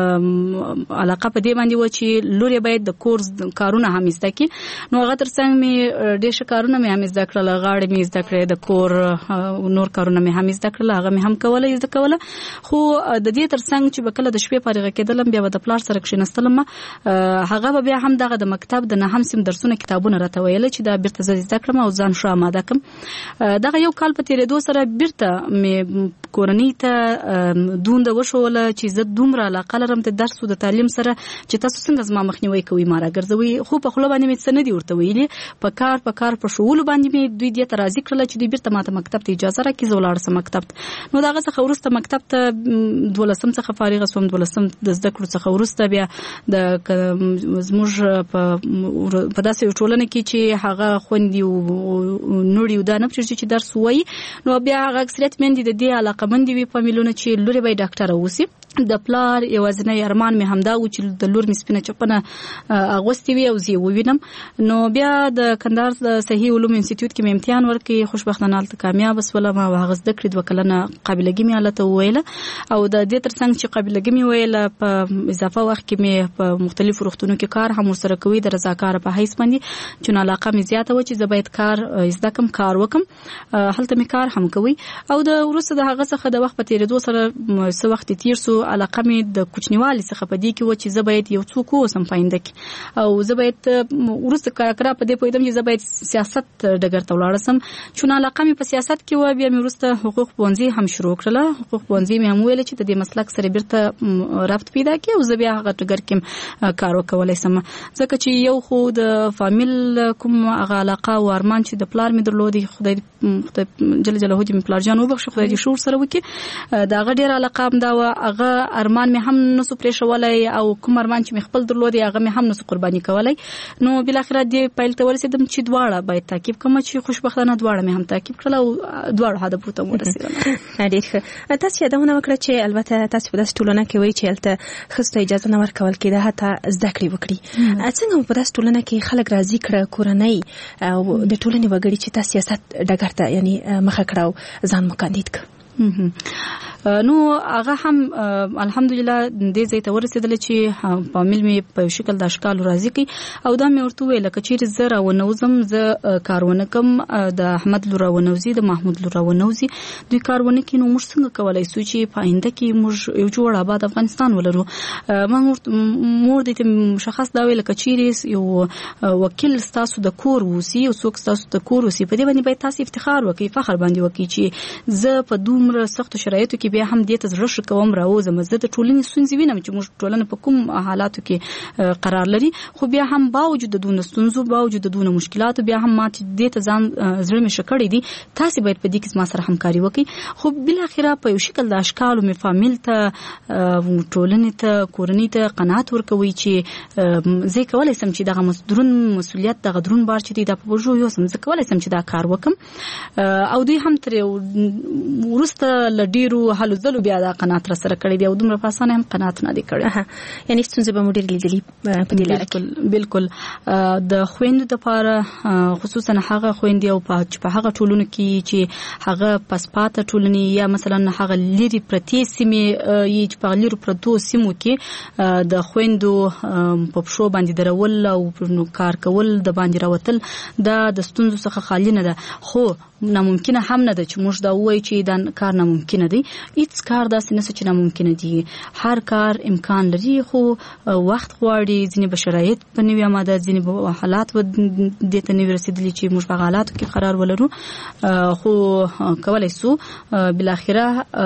علاقه په دې باندې و چې لور یې باید د کورس کارونه هم زده کړي. نو هغه تر څنګ مې ډېر ښه کارونه مې هم زده کړل. غاړې مې زده کړې د کور نور کارونه مې هم زده کړل هغه مې هم کوله زده کوله. خو د دې تر څنګ چې به کله د شپې فارغه کېدلم بیا به د پلار سره کښېنستلم هغه به بیا هم دغه د مکتب د نهم سیم درسونه کتابونه راته ویله چې دا بیرته زه زده کړم او ځان ښه اماده کړم. دغه یو کال په تېرېدو سره بیرته مې کورنۍ ته دونده وښوله چې زه دومره علاقه لرم د درس او د تعلیم سره چې تاسو څنګه زما مخنیوی کوئ ما راګرځوئ. خو په خوله باندې مې څه نه دي ورته ویلي. په کار په ښوولو باندې مې دوی دې ته راضي کړله چې دوی بیرته ماته مکتب ته اجازه راکړي زه ولاړ سم مکتب ته. نو د هغه څخه وروسته مکتب ته 12 څخه فارغه سوم. 12 د زده کړو څخه وروسته بیا زموږ په داسې یو ټولنه کې چې هغه خوندي او نوړي دا نه پرېږدي چې درس ووایي. نو بیا هغه اکثریت میندې د دې علاقمندې وي فامیلونه چې لور یې باید ډاکټره اوسي. د پلار یوازینی ارمان مې همدا و چې د لور مې سپینه چپنه اغوستې وي او زه یې ووینم. نو بیا د کندهار د صحي علوم انسټیټیوټ کې مې امتحان ورکړی خوشبختانه هلته کامیابه سولم او هغه زده کړې 2 کلنه قابلګي مې هلته وویله او د دې تر څنګ چې قابلګي مې ویله په اضافه وخت کې مې په مختلفو روغتونونو کې کار هم ورسره کوي د رضاکاره په حیث باندې چون علاقه مې زیاته و چې زه باید کار زده کم کار وکم هلته مې کار هم کوي. او د وروسته د هغه څخه د وخت په تېرېدو سره څه وخت تېر سو علاقه مې د کوچنیوالي څخه په دې کې و چې زه باید یو څوک اوسم په آینده کې او زه باید وروسته کارکرا په دې پوهېدم چې زه باید سیاست ډګر ته ولاړه سم. چون علاقه مې په سیاست کې و بیا مې وروسته حقوق پوهنځي هم شروع کړله. حقوق پوهنځي مې هم ویله چې د دې مسلک سره بیرته ربط پیدا کړي او زه بیا هغه ډګر کې کار وکولی سم ځکه چې یو خو د فامیل کوم هغه علاقه او ارمان چې د پلار مې درلودی خدای جل جلاله دې مې پلار جان وبخښي خدای دې شور سره وکړي دا هغه ډېر علاقه هم دا و هغه ارمان مې هم نسو پرېښولی او کوم ارمان چې مې خپل درلودی هغه مې هم نسو قرباني کولی. نو بالاخره دې پیل ته ورسېدم چې دواړه باید تعقیب کړم چې خوشبختانه دواړه مې هم تعقیب کړل او دواړو هدفونو ته ورسېدم. ډېر ښه. تاسو یادونه وکړه چې البته تاسو په داسې ټولنه کې وایي چې هلته ښځو ته اجازه نه ورکول کېده حتی زده کړې وکړي. څنګه په داسې ټولنه کې خلک راضي کړه کورنۍ او د ټولنې وګړي چې تاسو سیاست ډګر ته یعنې مخه کړه او ځان مو کاندید کړ؟ نو هغه هم الحمدلله دې ځای ته ورسېدله چې فامیل مې په شکل د اشکالو راضي کړي او دا مې ورته وویله که چېرې زه راونوځم زه کار ونه کړم د احمد لور راونوځي د محمود لور راونوځي دوی کار ونه کړي نو موږ څنګه کولی شو چې په آینده کې موږ یو جوړ آباد افغانستان ولرو. مور دې ته مشخص دا ویله که چېرې یو وکیل ستاسو د کور اوسي یو څوک ستاسو د کور اوسي په دې باندې باید تاسو افتخار وکړئ فخر باندې وکړئ چې زه په دومره سختو شرایطو کې بیا هم دې ته زړه ښه کوم راوځم زه د ټولنې ستونزې وینم چې موږ ټولنه په کوم حالاتو کې قرار لري خو بیا هم باوجود د دونه ستونزو باوجود د دونه مشکلاتو بیا هم ما چې دې ته ځان زړه مې ښه کړی دي تاسې باید په دې کې زما سره همکاري وکړئ. خو بالاخره په یو شکل د اشکالو مې فامیل ته ټولنې ته کورنۍ ته قناعت ورکوي چې زه کولی سم چې دغه دروند مسؤلیت دغه دروند بار چې دی دا په وژو یوسم زه کولی سم چې دا کار وکړم او دوی هم ترې وروسته لډیرو هلو ځلو بیا دا قناعت را سره کړی دی او دومره په اسانه هم قناعت نه دی کړی. یعنی ستونزې به مو ډېرې لیدلې په دې لاره کې. بالکل د خویندو لپاره خصوصا هغه خویندې او په هغه ټولنو کې چې هغه پسپاته ټولنې یا مثلا هغه لري پرتی سیمې چې په لري پرتو سیمو کې د خویندو په پښو باندې درول او کار کول د باندې راوتل دا د ستونزو څخه خالی نه ده، خو ناممکنه هم نه ده چې موږ دا وایو چې دا کار ناممکنه دی. هیڅ کار داسې نه چې ناممکنه دی، هر کار امکان لري خو وخت غواړي. ځینې به شرایط په نوي آماده، ځینې به حالات دې ته نوي رسېدلي چې موږ په حالاتو کې قرار ولرو، خو کولی سو بالاخره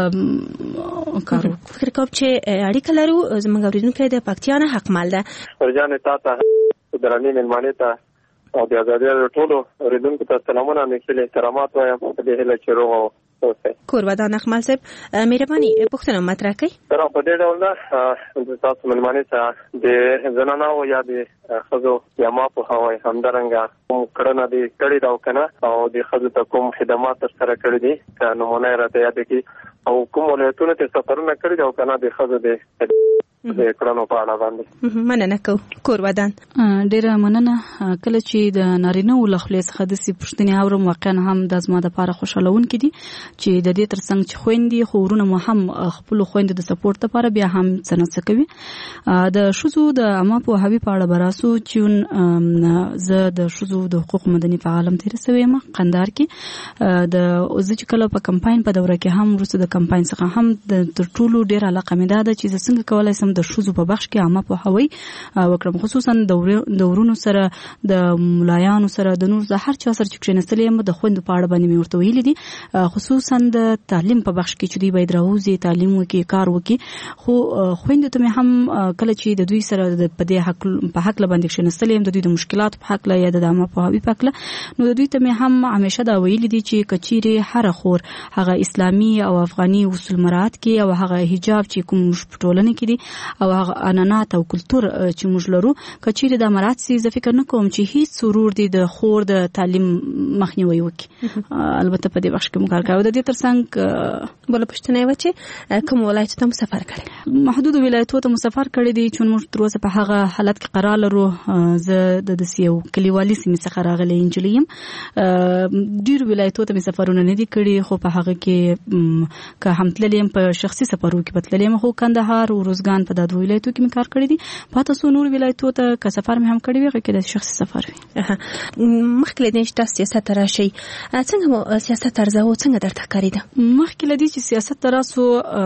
کار وکړو. فکر کوم چې اړیکه لرو زموږ اورېدونکی د پکتیا نه حقمل ده. ورجانې تا ته درنې مېلمانې ته او د ازادي راډیو ټولو اورېدونکو ته سلامونه، مې احترامات وایم په دې هیله چې روغ اوسئ. کوربدان احمد صاحب مهرباني پوښتنه مطرح کړئ. تر په دې ډول نه تاسو مېلمانې ته د زنانو یا د ښځو یا ما په هوای همدارنګه کوم کړنه دې کړې ده او کنه او د ښځو ته کوم خدمات ترسره کړي دي نمونه یې راته یاد کړي او کوم ولایتونو ته سفرونه کړي دي او کنه د ښځو د کړنو په اړه باندې مننه کوم. کوربدان ډیره مننه. کله چې د نارینه ولخلې څخه د سي پښتني اورم واقعا هم د زما د لپاره خوشالون کړي چې د دې ترڅنګ چې خويندې خورونه مو هم خپل خويندې د سپورټ لپاره بیا هم څنګه کوي. د شوزو د اما په هوی په اړه براسو چې زه د شوزو د حقوق مدني په عالم تیر سوي ما قندار کې د اوس چې کله په کمپاین په دوره کې هم ورسره د کمپاین څخه هم د ټولو ډیر علاقه مې ده چې څنګه کولای سم د شوزو په بخش کې عامه په هوی وکړم، خصوصا د ورونو سره د ملایانو سره د نور د هر چا سره چې کښینستلې د خويندو په اړه باندې مې ورته ویلي دي، خصوصا د تعلیم په بخش کې چې دوی باید راوځي تعلیم وکړي کار وکړي. خو خويندو ته مې هم کله چې د دوی سره په دې حق په حق باندې کښینستلې د دوی د مشکلات په حق یا د عامه په هوی په حق نو د دوی ته مې هم همیشه دا ویلي دي چې کچيري هر خور هغه اسلامي او افغاني اصول مراعات کړي او هغه حجاب چې کوم ټولنه کې دي او هغه انانات او کلچر چې موږ لرو کچيري د مراد سي زه فکر نه کوم چې هیڅ سرور دي د خور د تعلیم مخنیوي وکړي. البته په دې بخش کې موږ کار کوو. د دې ترڅنګ بل پښتنه و چې کوم ولایت ته مسافر کړي؟ محدود ولایتونو ته مسافر کړي دي چې موږ تر اوسه په هغه حالت کې قرار لرو. زه د سیو کلیوالي سیمې څخه راغلي انجلیم ډیر ولایتونو ته مسافرونه نه دي کړي، خو په هغه کې که هم تللیم په شخصي سفرو کې بتللیم، خو کندهار او روزګان په دغه ولایتونو کې کار کړی دي. پاتې سو نور ولایتونو ته که سفر مې هم کړی وي کې د شخصي سفر وي. مخکې له دې چې تاسو سیاست راشي څنګه سیاست ارزو څنګه درته ښکاري ده؟ مخکې له دې چې سیاست راسو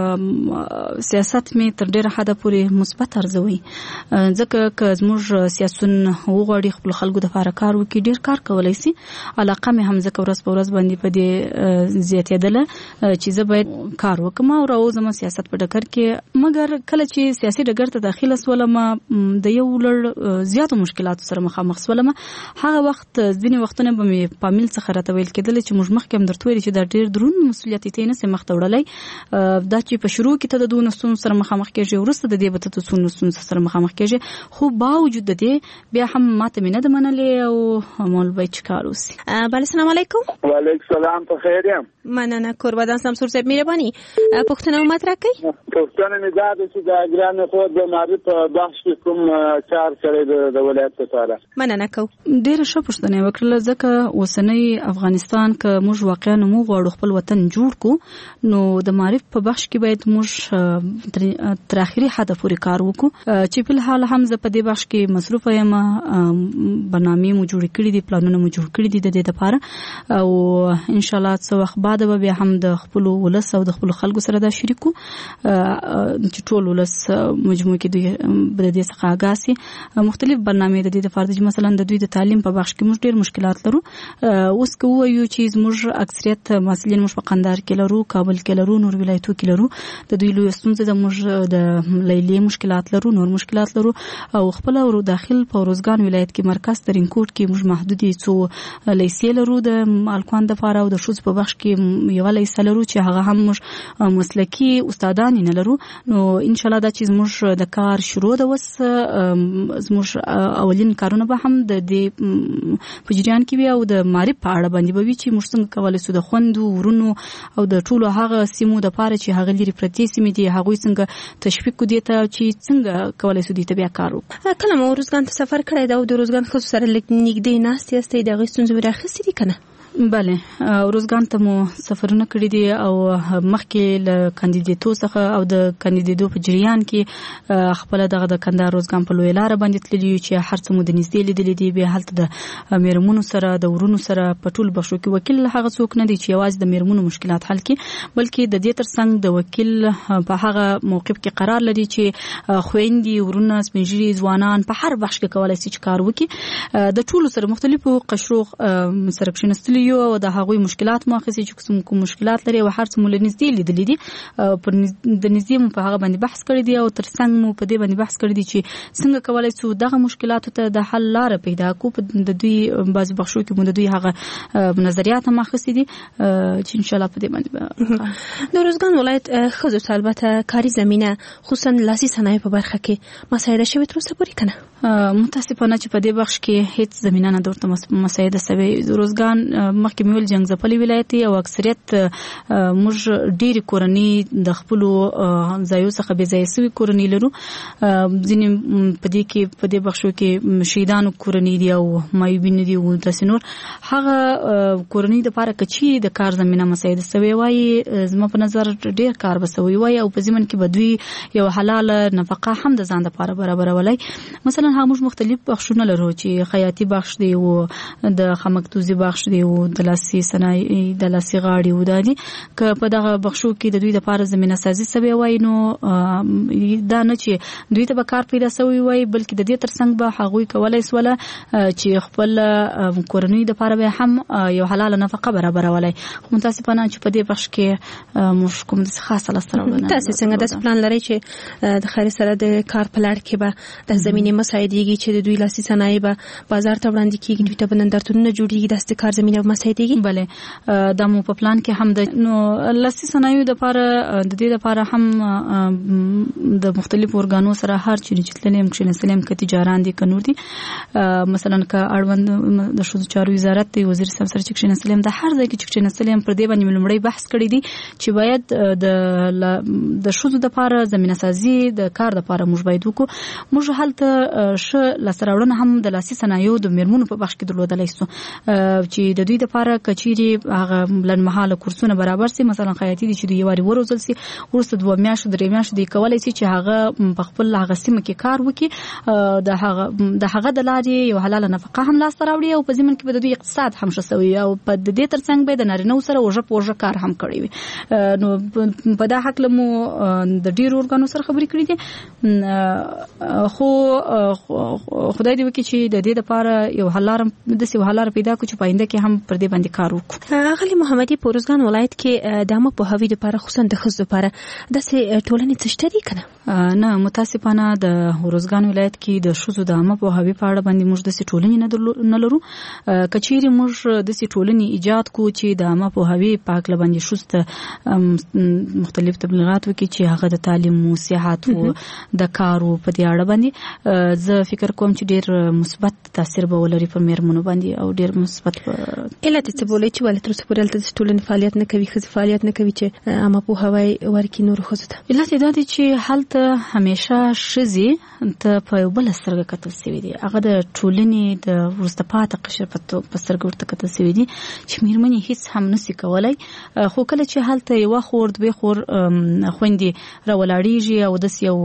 سیاست مې تر ډیره حده پورې مثبت ارزوي، ځکه که زموږ سیاسون وغواړي خپل خلکو د لپاره کار وکړي ډیر کار کولای شي. علاقه مې هم ځکه ورځ په ورځ باندې په دې زیاتېدله چې زه باید کار وکم او راوځم سیاست په ډګر کې. مګر کله چې سیاسي ډګر ته داخله سولم د یو لړ زیاتو مشکلاتو سره مخامخ سولم. هغه وخت ځینې وختونه به مې پامیل څخه راته ویل کېدل چې موږ مخکې هم درته ویل چې دا ډېر درون مسؤلیت یې نه سي مخ ته وړلی، دا چې په شروع کې ته د دونه ستونزو سره مخامخ کېږي وروسته د دې به ته د ستونزو سره مخامخ کېږي. خو باوجود د دې بیا هم ماته مې نه ده منلې او مول به چې کار وسي. بله السلام علیکم. وعلیکم السلام. په خیر یم. مننه. کوربدان شمسور صاحب مهرباني پوښتنه مطرح کړئ. پوښتنه مې دا ده چې د ګران خو د معرفت بخش کوم کار کړی د ولایت لپاره. مننه کو. ډیره ښه پوښتنه وکړه، ځکه اوسنۍ افغانستان که موږ واقعا مو غواړو خپل وطن جوړ کو نو د معرفت په بخش کې باید موږ تر اخري حد پورې کار وکړو. چې په حال هم زه په دې بخش کې مصروف یم، برنامې مو جوړ کړې دي، پلانونه مو جوړ کړی دي د دې لپاره او ان شاء الله څو وخت بعد به بیا هم د خپل ولس او د خپل خلکو سره دا شریکو چې ټول ولس مجموعه کې دوی د دې څخه آګاسي مختلف برنامې د دې لپاره چې مثلا د دوی د تعلیم په بخش کې موږ ډېر مشکلات لرو. اوس که وایو چې موږ اکثریت مسلین موږ په قندار کې لرو، کابل کې لرو، نور ولایتونو کې لرو، د دوی لوی ستونزې د موږ د لیلې مشکلات لرو، نور مشکلات لرو او خپل ورو داخل په روزګان ولایت کې مرکز ترینکوټ کې موږ محدودي څو لیسې لرو د مالکوان د لپاره او د شوز په بخش کې کې یو لایسه لرو چې هغه هم موږ مسلکي استادان نه لرو. نو ان شاء الله دا چې موږ د کار شروع د وس موږ اولین کارونه به هم د په جریان کې وي او د معرفت په اړه باندې به وي چې موږ څنګه کولای شو د خوندو ورونو او د ټولو هغه سیمو د پاره چې هغه لري پرتی سیمې دي هغه څنګه تشویق کو دي ته چې څنګه کولای شو دي ته بیا کار وکړو. کله مو روزګان ته سفر کړی دا او د روزګان خو سره نږدې ناست یاستئ د غوښتنې راخستې دي کنه؟ بله روزګان ته مو سفرونه کړی دي او مخکې له کاندیدټو څخه او د کاندیدټو په جریان کې خپل د کندهار روزګان په لوی لار باندې تللی چې هر څه مو د نږدې لیدلې دي. به هلته د میرمنو سره د ورونو سره په ټول بخشو کې وکیل هغه څوک نه دی چې یوازې د میرمنو مشکلات حل کړي بلکې د دې ترڅنګ د وکیل په هغه موقف کې قرار لري چې خويندې ورونه سپینږیري ځوانان په هر بخش کې کولای شي چې کار وکړي د ټولو سره مختلفو قشرو سره کښینستلي او د هغوی مشکلات ماخذي چې کوم مشکلات لري او هر څه مول نږدې لیدلې دي پر د نږدې مو په هغه باندې بحث کړی دی او ترڅنګ مو په دې باندې بحث کړی دی چې څنګه کولای شو دغه مشکلاتو ته د حل لار پیدا کو. په د دوی بعض بخښو کې مو د دوی هغه نظریات ماخذي دي چې ان شاء الله په دې باندې د روزګان ولایت خزو البته کاری زمينه خصوصا لاسي صنایع په برخه کې مساعده شوی تر اوسه پورې کنه؟ متاسفانه چې په دې بخش کې هیڅ زمينه نه درته مساعده شوی. روزګان مخکې میول جنگ ځپلي ولایت او اکثریت موږ ډېری کورنۍ د خپل ځایو څخه به ځای سوي کورنۍ لرو. ځینې په دې کې په دې بخشو کې شهیدانو کورنۍ دي او مایوبین دي او تاسو نور هغه کورنۍ د پاره کچي د کار زمينه مساعده سوي وای زما په نظر ډېر کار وسوي وای او په ځمن کې بدوي یو حلال نفقه هم د ځان لپاره برابرولای. مثلا هغه موږ مختلف بخشونه لرو چې خیاطي بخش دی او د خمکتوزي بخش دی او د لاسي صنایع د لاسي غاړي وداني که په دغه بخشو کې د دوی د پاره زمينه سازي سوي وای نو دا نه چې دوی ته به کار پیدا سوي وای بلکې د دې ترڅنګ به هغوی کولای سول چې خپل کورنۍ د پاره به هم یو حلال نفقه برابرولای. متاسفانه چې په دې بخش کې مشکوم د خاصه لسترونه تاسو څنګه د پلان لري چې د خیر سره د کار پلاړ کې به د زمينه مساعدېږي چې د دوی لاسي صنایع به بازار ته وړاندې کیږي دوی ته بنندرتونه جوړیږي د کار زمينه مساعدېږي. بله د مو په پلان کې هم د نو لاسي صنایع د لپاره د دې لپاره هم د مختلفو ارګانو سره هر چې تللم کښینسلم ک تجاران دي کنور دي مثلا ک اړوند د شوزو چارو وزارت دی وزیر صاحب سره کښینسلم د هر ځای کې کښینسلم پر دې باندې لومړی بحث کړی دی چې باید د شوزو د لپاره زمينه سازي د کار د لپاره موږ باید وکړو. موږ هلته ش لسراوړنه هم د لاسي صنایع د میرمنو په بخش کې درلودلای شو چې د دوی د لپاره کچيري هغه لنمحاله کورسونه برابر سي. مثلا خیاطي دي چې دوی واري وروزل سي ورسته 2 میاشتې 3 میاشتې دی کولای سي چې هغه په خپل هغه سیمه کې کار وکړي د هغه د لارې یو حلال نفقه هم لاس راوړي او په ځمن کې به د دوی اقتصاد هم شسوي او په دې ترڅنګ به د نارینه سره اوجه کار هم کړی وي. نو په دا حق لمو د ډیرو ورګانو سره خبرې کړې دي خو خدای دې وکړي چې د دې لپاره یو حلال پیدا کو چې پاینده کې هم پر دې باندې کار وکړو. غلی محمدي په روزګان ولایت کې د عامه پوهاوي لپاره خصوصا د ښځو لپاره د ټولنې څه شته دي کنه؟ نه متاسفانه د روزګان ولایت کې د ښځو د عامه پوهاوي په اړه باندې موږ د ټولنې نه لرو. کچېری موږ د ټولنې ایجاد کو چې د عامه پوهاوي پاک لباندې شوست مختلف تبلیغات وکړي چې هغه د تعلیم او صحت او د کارو په دې اړه باندې زه فکر کوم چې ډېر مثبت تاثیر به ولري په میرمنو باندې او ډېر مثبت علت څه بولې چې ولې تر څو پورې د ټولنې فعالیت نه کوي خځې فعالیت نه کوي چې عامه پوهاوی ورکړي نور خځو ته؟ علت دا دی چې هلته همیشه ښځې ته په یو بل سترګه کتل سوي دي. هغه د ټولنې د وروسته پاتې قشر په سترګه ورته کتل سوي دي چې میرمنې هیڅ هم نشي کولای. خو کله چې هلته یو خور دوی خور خويندې راولاړیږي او د یو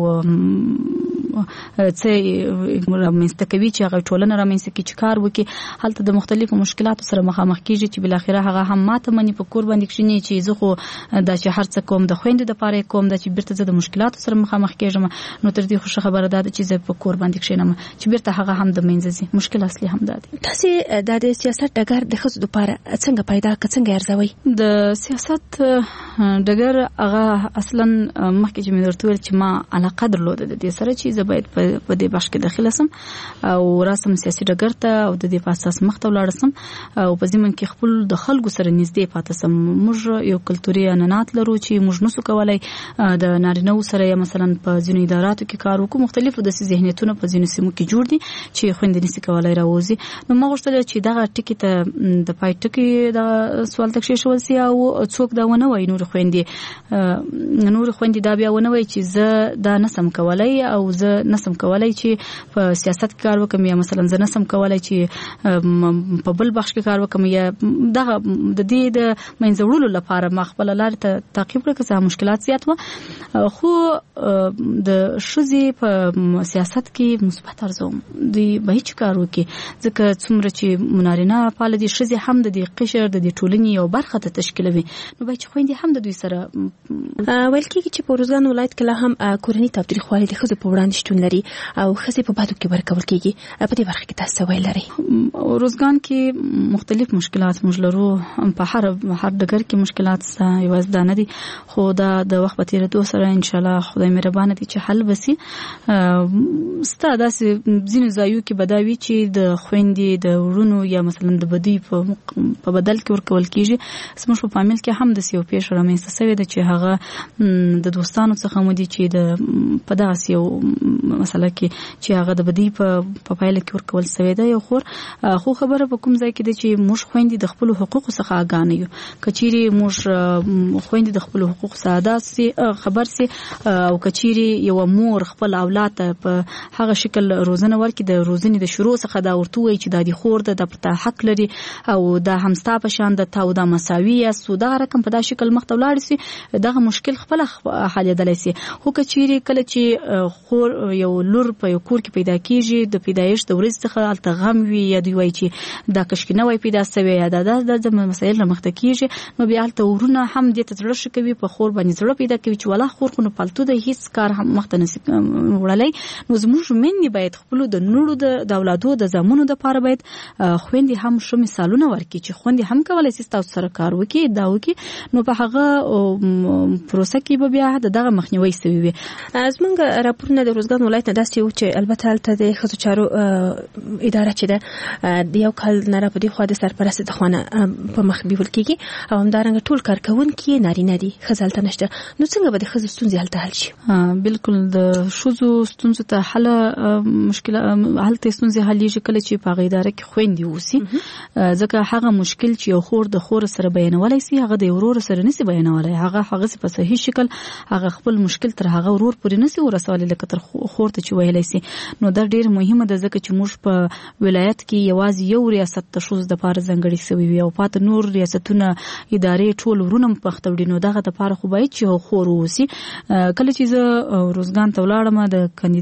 څه رامنځته کوي چې هغه ټولنه رامنځته کوي چې کار وکړي هلته د مختلفو مشکلاتو سره مخامخ کیږي چې بل اخره هغه هم ماته مني په کور باندې کښینی چې زه خو دا چې هر څه کوم د خويندې د پاره کوم دا چې بیرته زه د مشکلاتو سره مخامخ کېږم نو تر دې خو خبره ده چې زه په کور باندې کښینم چې بیرته هغه هم د منځي مشکل اصلي هم ده. تاسو د سیاست ډګر د خصوص لپاره څنګه پیدا څنګه ارزوي؟ د سیاست ډګر هغه اصلا مخکې چې مې درته ویل چې ما علاقه درلوده د دې سره چې زه باید په دې بخش کې داخله سم او راسم سیاسي ډګر ته او د دې په اساس مخ ته ولاړ سم او په ځمن کې خپل د خلکو سره نږدې پاتې سم. موږ یو کلتوري عنعنات لرو چې موږ نسو کولای د نارینه سره یا مثلا په ځینو اداراتو کې کار وکړو. مختلفو د ذهنیتونو په ځینو سیمو کې جوړ دي چې خويندې نسي کولای راوځي. نو ما غوښتل چې دغه ټکی ته د پای ټکی د سوال تکشې شول سي او څوک دا ونه وای نور خويندې دا بیا ونه وای چې زه دا نسم کولای او زه نسم کولای چې په سیاست کې کار وکم یا مثلا زه نسم کولای چې په بل بخش کې کار وکم یا دغه د دې د منځوړلو لپاره ما خپل لار ته تعقیب کړ که مشکلات زیات و خو د شذې په سیاست کې مثبت ارزوم دی به هیڅ کار وکي ځکه څومره چې منارینه فعال دي شذې هم د دې قشر د دې ټولنې یو برخه ته تشکیلوي نو به چې خويندې هم د دوی سره ویل کېږي چې په روزګان ولایت کې لا هم کورنۍ تاوتریخوالي د ښځو په وړاندې شتون لري او ښځې په بادو کې ورکول کېږي. په دې برخه کې تاسو ویل لري روزګان کې مختلف مشکلات موږ لرو په هر ډګر کې مشکلات یوازې دا نه دي خو دا د وخت په تیریدو سره ان شاء الله خدای مهربانه دي چې حل وسی. ستا داسې ځینو ځایو کې بداوي چې د خويندې د ورونو یا مثلا د بدی په بدل کې ورکول کېږي. زموږ په فامیل کې هم د یو پیښه رامنځته شوې ده چې هغه د دوستانو څخه مو دي چې د په داسې یو مسله کې چې هغه د بدی په پایله کې ورکول شوې ده. یو خو خبره په کوم ځای کې ده چې موږ خويندې د خپل حقوقو څخه آګاه نه یو. کچيري موږ خويندې د خپل حقوقو څخه خبر سي او کچيري یو مور خپل اولاد په هغه شکل روزنه ورکړي د روزنې د شروع څخه دا ورته وي چې د خور د پرته حق لري او دا همستا په شان د تاو د مساوي سودا رقم په دا شکل مختولاړ سي دغه مشکل خپل حل سي. خو کچيري کله چې خور یو لور په یو کور کې پیدا کیږي د پیدایش د ورځ څخه التغام وي یا دی وای چې دا کشکینه وای پیدا سوي یا د مسایل مخته کیږي نو بیا ته ورونه هم د تدرش کوي په خور باندې زړه پیدا کوي چې ولا خور خو نه پالتو د هیڅ کار هم مخته نسی وړلای. نو زموږ منني باید خپل د نورو د اولادو د زمونو د پاره باید خويندې هم شو مثالونه ورکړي چې خويندې هم کولای شي تاسو سره کار وکړي دا وکړي نو په هغه پروسه کې به بیا دغه مخنیوي سوي وي. زمونږ راپورونه د روزګان ولایت نه داسې و چې البته هلته د ښځو چارو اداره چې ده د یو کال نه را په دې خوا د سرپرست د خوانه په مخ بیول کېږي او همدارنګه ټول کارکوونکي نارینه دي ښځه هلته نشته. نو څنګه به د ښځو ستونزې هلته حل شي؟ بالکل د ښځو ستونزو ته حل مشکل هلته ستونزې حلېږي کله چې په هغه اداره کې خويندې اوسي ځکه هغه مشکل چې یو خور د خور سره بیانولای سي هغه د ورور سره نسی بیانولای هغه په صحیح شکل هغه خپل مشکل تر هغه ورور پورې نسی ورسولای لکه تر خور ته چې ویلای سي. نو دا ډیر مهمه ده ځکه چې موږ په ولایت کې یوازې یو ریاست د ښځو د پاره ځانګړي سوي وي او پات نور ریاستونه ادارې ټول ورونه پختوړي نو دغه د پاره خو باید چې خور اوسي. کله چې زه روزګان ته ولاړم د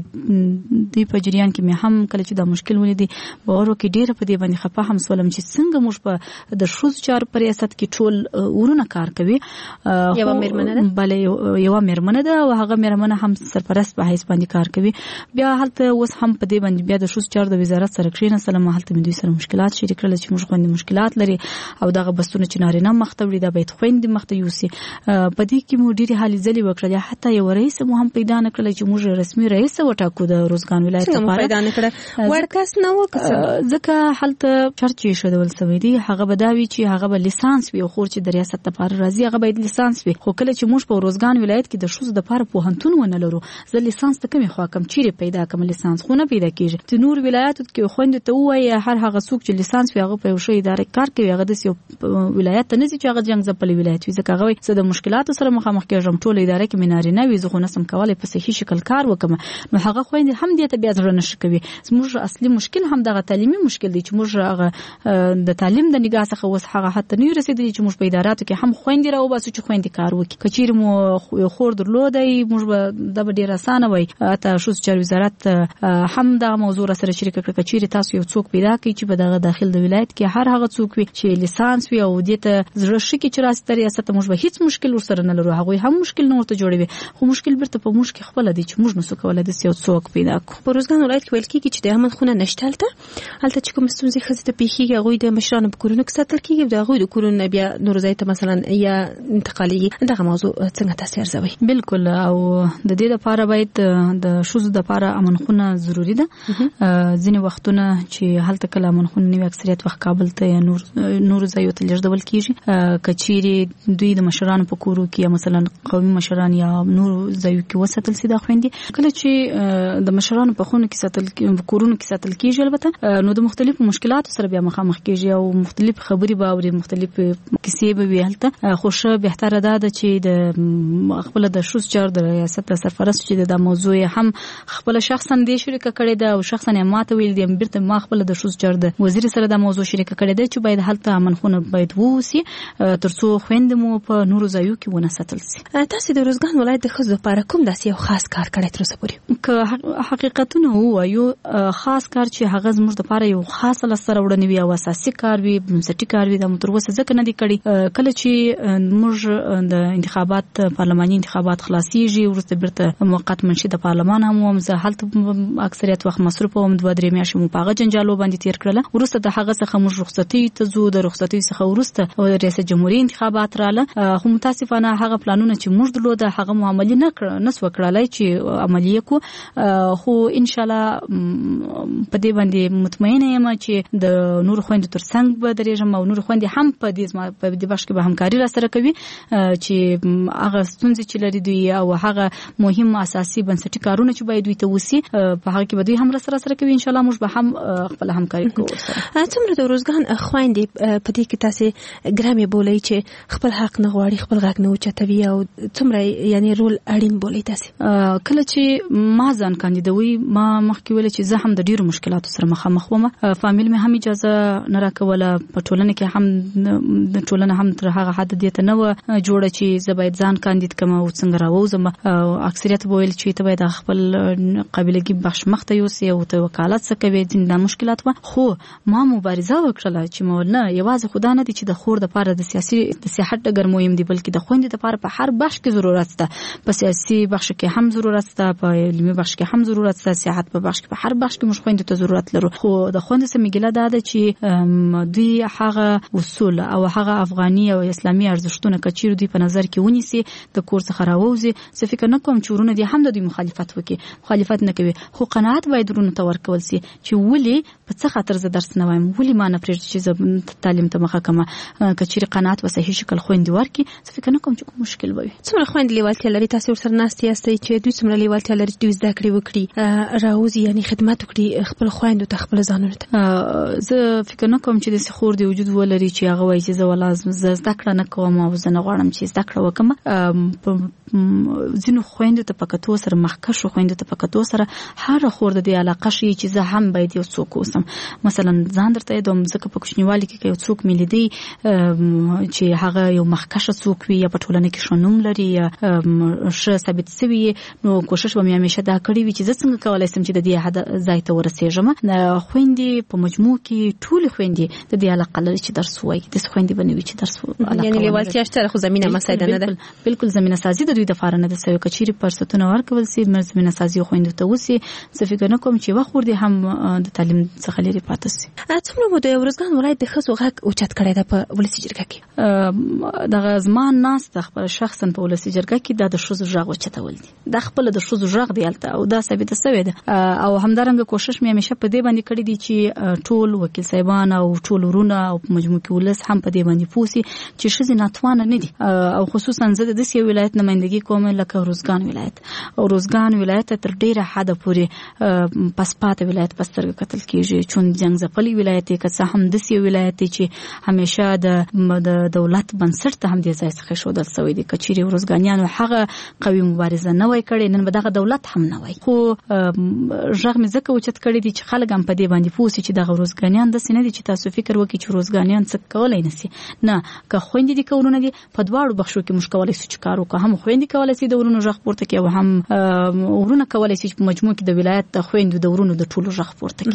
کندي په جریان کې مې هم کله چې دا مشکل ولیدي باور وکړي ډیر په دې باندې خپه هم سولم چې څنګه موږ په د ښځو چارو په ریاست کې ټول ورونه کار کوي. یو مېرمنه ده بلې یو مېرمنه ده او هغه مېرمنه هم سرپرست په حیث باندې کار کوي. بیا هلته اوس هم په دې باندې بیا د ښځو چارو د وزارت سره کښېناستلم هلته مې دوی سره مشکلات شریک کړل چې موږ خوندې مشکلات لري او دغه بسونه چې نارینه مخته وړي دا باید خوندې مخته یوسي. په دې کې مو ډېرې هلې ځلې وکړلې حتی یو رئیس مو هم پیدا نه کړل چې موږ رسمي رئیس وټاکو د روزګان ولایت لپاره پیدا نه کړه وړ کس نه و ځکه هلته شرط یې ایښودل سوی دی هغه به دا وي چې هغه به لیسانس وي او خور چې د ریاست لپاره راځي هغه باید لیسانس وي. خو کله چې موږ په روزګان ولایت کې د ښځو لپاره پوهنتون ونه لرو زه لیسانس ته کومې خوا کم چیرې پیدا کوم لیسانس خو نه پیدا کېږي. د نور ولایتو کې خوندې ته ووایي هر هغه څوک چې لیسانس وي هغه په یو ښه اداره کار کوي هغه داسې یو ولایت ته نه ځي چې هغه جنګ ځپلی ولایت وي ځکه هغه وایي زه د مشکلاتو سره مخامخ کېږم ټوله اداره کې مې نارینه وي زه خو نسم کولی په صحیح شکل کار وکړم. نو هغه خویندې هم دې ته بیا زړه نشي کوي. زموږ اصلي مشکل هم دغه تعلیمي مشکل دی چې موږ هغه د تعلیم د نگاه څخه اوس هغه حتی نه رسیدلی چې موږ په اداراتو کې هم خويندې راوباسو چې خويندې کار وکړي. کچیر مو خور درلودای موږ به د ډیر اسانه وای ته شوس چار وزارت هم دا موضوع سره شریک کړ کچیر تاسو یو څوک پیدا کړئ چې په دغه داخل د ولایت کې هر هغه څوک وي چې لیسانس وي او دې ته زړه شي چې راستې ریاست موږ به هیڅ مشکل ورسره نه لرو هغه هم مشکل نه ورته جوړوي خو مشکل برته په موږ کې خپل دي چې موږ نو څه کولای د یو څوک پیدا کو. په روزګان ولایت کې ویل کېږي چې د امن خونه نشته هلته چې کوم ستونزې خزې ته پیښیږي هغه د مشرانو په کورونو کې ساتل کېږي د هغه د کورونو بیا نور ځای ته مثلا یا انتقالي دغه موضوع څنګه تاسو ارزوي؟ بالکل او د دې لپاره باید د د شوزو د لپاره امنخونه ضروری ده. ځینې وختونه چې هلته کله امنخونه نیو اکثریت وخت کابل ته یا نور ځایو ته لیږدول کیږي. کچيري دوی د مشرانو په کورو کې مثلا قومي مشران یا نور ځایو کې وساتل سي د خويندې. کله چې د مشرانو په خونه کې ساتل کورونو کې ساتل کیږي البته نو د مختلفو مشکلاتو سره بیا مخامخ کیږي او مختلف خبري به او مختلف کیسې به وي. هلته خوشا بهتره ده چې د خپل د شوز چار د ریاست سرپرست چې د موضوع هم خپل شخصا د شریک کړي ده او شخصا ماته ویل دي بیرته ما خپل د شوز چار د وزیر سره د موضوع شریک کړي ده چې باید هلته امنخونه باید ووسی ترڅو خويندمو په نورو ځایو کې ونه ساتل سي. تاسو د روزګان ولایت د خزو لپاره کوم داسې یو خاص کار کړی تر اوسه پورې؟ که حقیقتونه وایو خاص کار چې هغه زموږ لپاره یو خاص لسره وړاندې وي او اساسي کار وي بنسټي کار وي د متر وسه ځکه نه دی کړی. کله چې موږ د انتخابات پارلماني انتخابات خلاصيږي ورته برته موقت منشي د پارلمان هم زهالت اکثریت وخت مصروف او 2-3 میاشتې مو پاغه جنجالو باندې تیر کړل. ورسته د هغه څخه موږ رخصتي ته زو د رخصتي څخه ورسته او ریاست جمهوریت انتخابات رااله خو متاسفانه هغه پلانونه چې موږ درلوده هغه عملي نه سو کړلای چې عملي کو. خو ان شاء الله په دې باندې مطمئنه یم چې د نور خويندو ترڅنګ به درېږم او نور خويندې هم په دې بخش کې به همکاري را سره کوي چې هغه ستونزې چې لري دوی او هغه مهم اساسي بنسټي کارونه چې باید دوی ته وسی په هغه کې به دوی هم را سره کوي. ان شاء الله موږ به هم خپل همکاري کوو. څومره د روزګان خويندې په دې کې تاسو ګرامي بولئ چې خپل حق نه غواړي خپل غږ نه اوچتوي او څومره یعنی رول اړین بولئ تاسو؟ کله چې ما ځان کاندیدوي ما مخکې ویل چې زه هم د ډیرو مشکلاتو سره مخامخ وم. فامیل مې هم اجازه نه راکوله په ټولنه کې هم د ټولنه هم تر هغه حد دې ته نه و جوړه چې زه باید ځان کاندید کم او څنګه راوځم. اکثریت ویل چې ته باید خپل قابلیت بخش مخته یوسې او ته وکالت څه کوي ځینې مشکلات و. خو ما مبارزه وکړه چې مولنه یوازې خدا نه دي چې د خور د لپاره د سیاست ډګر مهم دی بلکې د خويندې لپاره په هر بخش کې ضرورت ده. په سیاسي بخش کې هم ضرورت ده په علمي بخش کې هم ضرورت ده سیاحت په بخش کې په هر بخش کې موږ خويندې ته ضرورت لرو. خو د خويندې سره میګله ده چې دوی هغه اصول او هغه افغاني او اسلامي ارزښتونه کچیر دوی په نظر کې ونیسي د کور څخه راوځي. څه فکر نه کوم چې ورونه دي هم د دوی مخالفت وکړي مخالفت نه کوي خو قناعت باید ورونه ته ورکول سي چې ولي په څه خاطر زه درس نه وایم ولي ما نه پرېږدي چې زه تعلیم ته مخه کوم. کچیر قناعت په صحیح شکل خويندې ورکړي څه فکر نه کوم چې کوم مشکل وي. څومره خويندې لیوالتیا لري تاسو ورسره ناست یاستئ چې دوی څومره لیوالتیا لري چې دوی زده کړې وکړي راوځي یعنی خدمت وکړي خپل خويندو ته خپل ځانونو ته؟ زه فکر نه کوم چې د خور دی وجود ولري چې هغه وایي چې زه لازم زده کړه نه کوم او زه نه غواړم چې زده کړه وکم. ځینو خويندو ته پکاتو سره مخکښو خويندو ته پکاتو سره هر خور د دې علاقه شي چې زه هم باید یو څوک اوسم. مثلا ځان درته دوم ځکه په کوچنیوالي کې یو څوک ملي دی چې هغه یو مخکښ څوک وي یا په ټولنه کې شنوم لري یا ښه ثابت شوی نو کوشش به مې همیشه دا کړی وي چې زه څنګه کولای شم چې د دې حد ځای ته ورسېږم. خويندې په مجموع کې ټول خويندې د دې علاقه لري چې درس وایي د خويندې بنوي چې درس وایي یعنی لیوالتیا شته خو زمينه مسایده نه ده. بالکل زمينه سازي د دوی د فارنه د سوي کچيري فرصتونه ورکول سي زمينه سازي خويندو ته وسی. څه فکر نه کوم چې وخت ور دي هم د تعلیم څخه لري پاتې سي. څومره مو د روزګان ولایت د خزو غږ اوچت کړی ده په ولسی جرګه کې؟ د غزمان ناس د خپل شخصا په ولسی جرګه کې د شوزو غږ اوچتول دي د خپل د شوزو غږ دی الته او دا ثابت سوی ده او همدارنګه کوشش مې همیشه په دې باندې کړی دي چې ټول وکیل صاحبان او ټول ورونه او مجموع کې ولس هم په دې باندې پوسی چې شزي ناتوانه نه دي او خصوصا زه د دې ولایت نمائندګي کوم لکه روزګان ولایت او روزګان ولایت تر ډیره حد پورې پسپات ولایت پسترګ قتل کیږي چون جنگ زپلی ولایت کې څه هم د ولایت چې همیشه د دولت بنسټ ته هم د ځای څخه شو دل سوي دي کچيري روزګانیانو هغه قوي مبارزه نه وای کړي نن به دغه دولت هم نه وای خو ژغ مې زکه اوچت کړي دي چې خلک هم په دې باندې پوسی چې دغه روزګانیان د سینې دي چې تاسو فکر وکړئ چې روزګانیان څه کولای نسی نه که خويندې دي کورونه دي په دواړو بخشو کې مشکلات چې کار وکړه هم خويندې کولای شي د ورونو ژغ پورته کوي او هم ورونه کولای شي په مجموع کې د ولایت د خويندو د ورونو د ټولو ژغ پورته کوي. ګرام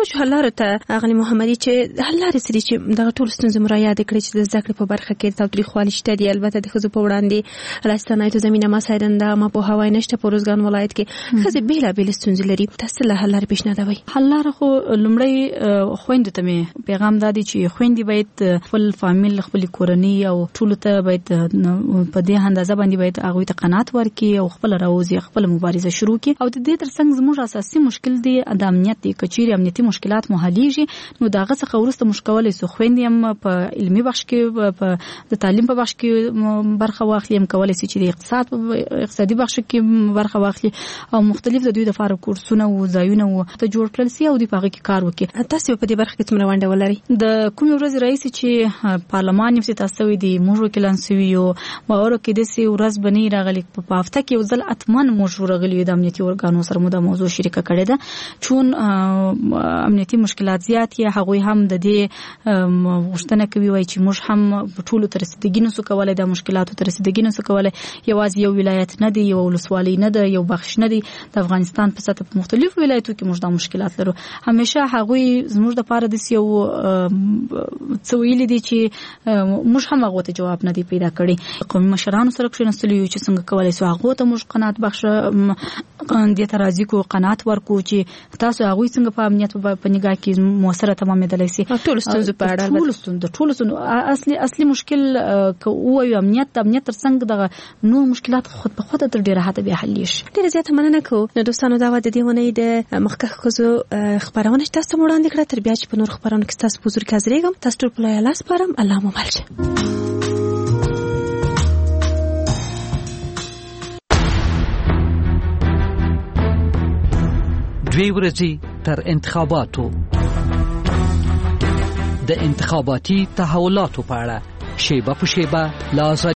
شو حلاره ته اغلی محمدي چې حلاره سری چې دا ټول ستونزې مراعات کړی چې د ذکر په برخه کې تاوتریخوالي شته دی البته د خزو په وړاندې راستنای ته زمينه مسایدنده ما په هوای نشته په روزګان ولایت کې خزه بیل بیل ستونزې لري تاسو له حلاره پیشنهادوي حلاره خو لمړی خويند ته مې پیغام دادی چې خويندې باید خپل فامیل خپل کورنۍ او ټول ته باید په دې اندازه باندې باید هغه ته قناعت ورکړي او خپل راوځي خپل مبارزه شروع کړي او د دې ترڅنګ زموږ اساسي مشکل دی د امنیت دی کچيري امنیتي مشکلات محليږي نو داغه څخه ورسته مشکلات سو خويندې هم په علمي بخش کې په د تعلیم په بخش کې برخه واخلي هم کولای شي چې د اقتصادي بخش کې برخه واخلي او مختلف د دوی د فارغ کورسونه او ځایونه ته جوړ کړل سي او د پاغه کې کار وکړي تاسو په دې برخه کې څومره ونډه ولري د کوم ورځ رئیس چې پارلمان یې تاسو وي د موږ وکیلان سوي او باور کې د سی ورځ بنی راغلي په هفته کې یو ځل اتمن موږ راغلي د امنیتي ارګانو سره مو د موضوع شریکه کړې ده چون امنیتي مشکلات زیات یا هغه هم د دې غوښتنه کوي وای چې موږ هم ټول تر رسیدګي نسو کولای د مشکلاتو تر رسیدګي نسو کولای یوازې یو ولایت نه دی یو ولسوالۍ نه دی یو بخش نه دی د افغانستان په سطح په مختلفو ولایتو کې موږ د مشکلات لرو همیشه هغه زموږ د پاره د یو څویل دي چې موږ هم هغه ته جواب نه دی پیدا کړی قومي مشرانو سره کښینستلو چې څنګه کولای سو هغه ته موږ قناعت بخش دې ته راځي کو قناعت ورکو چې تاسو هغه څنګه په امنیت په نگاه کې موثره تمامېدلی سي ټول ستونزې په اړه ټول اصلي مشکل او امنیت ترڅنګ د نور مشکلات خود په خود تر ډیره حد به حل شي ډیره زیاته مننه کوم نو دوستانو دا د دې ونې د مخکخ خزو خبرونه تاسو وړاندې کړه تر بیا چې په نور خبرونه کې تاسو حضور کې حاضرېږم تاسو ټول په لاس پرم الله مو مل شه دوی ورځي تر انتخاباتو د انتخاباتي تحولاتو په اړه شیبه په شیبه لا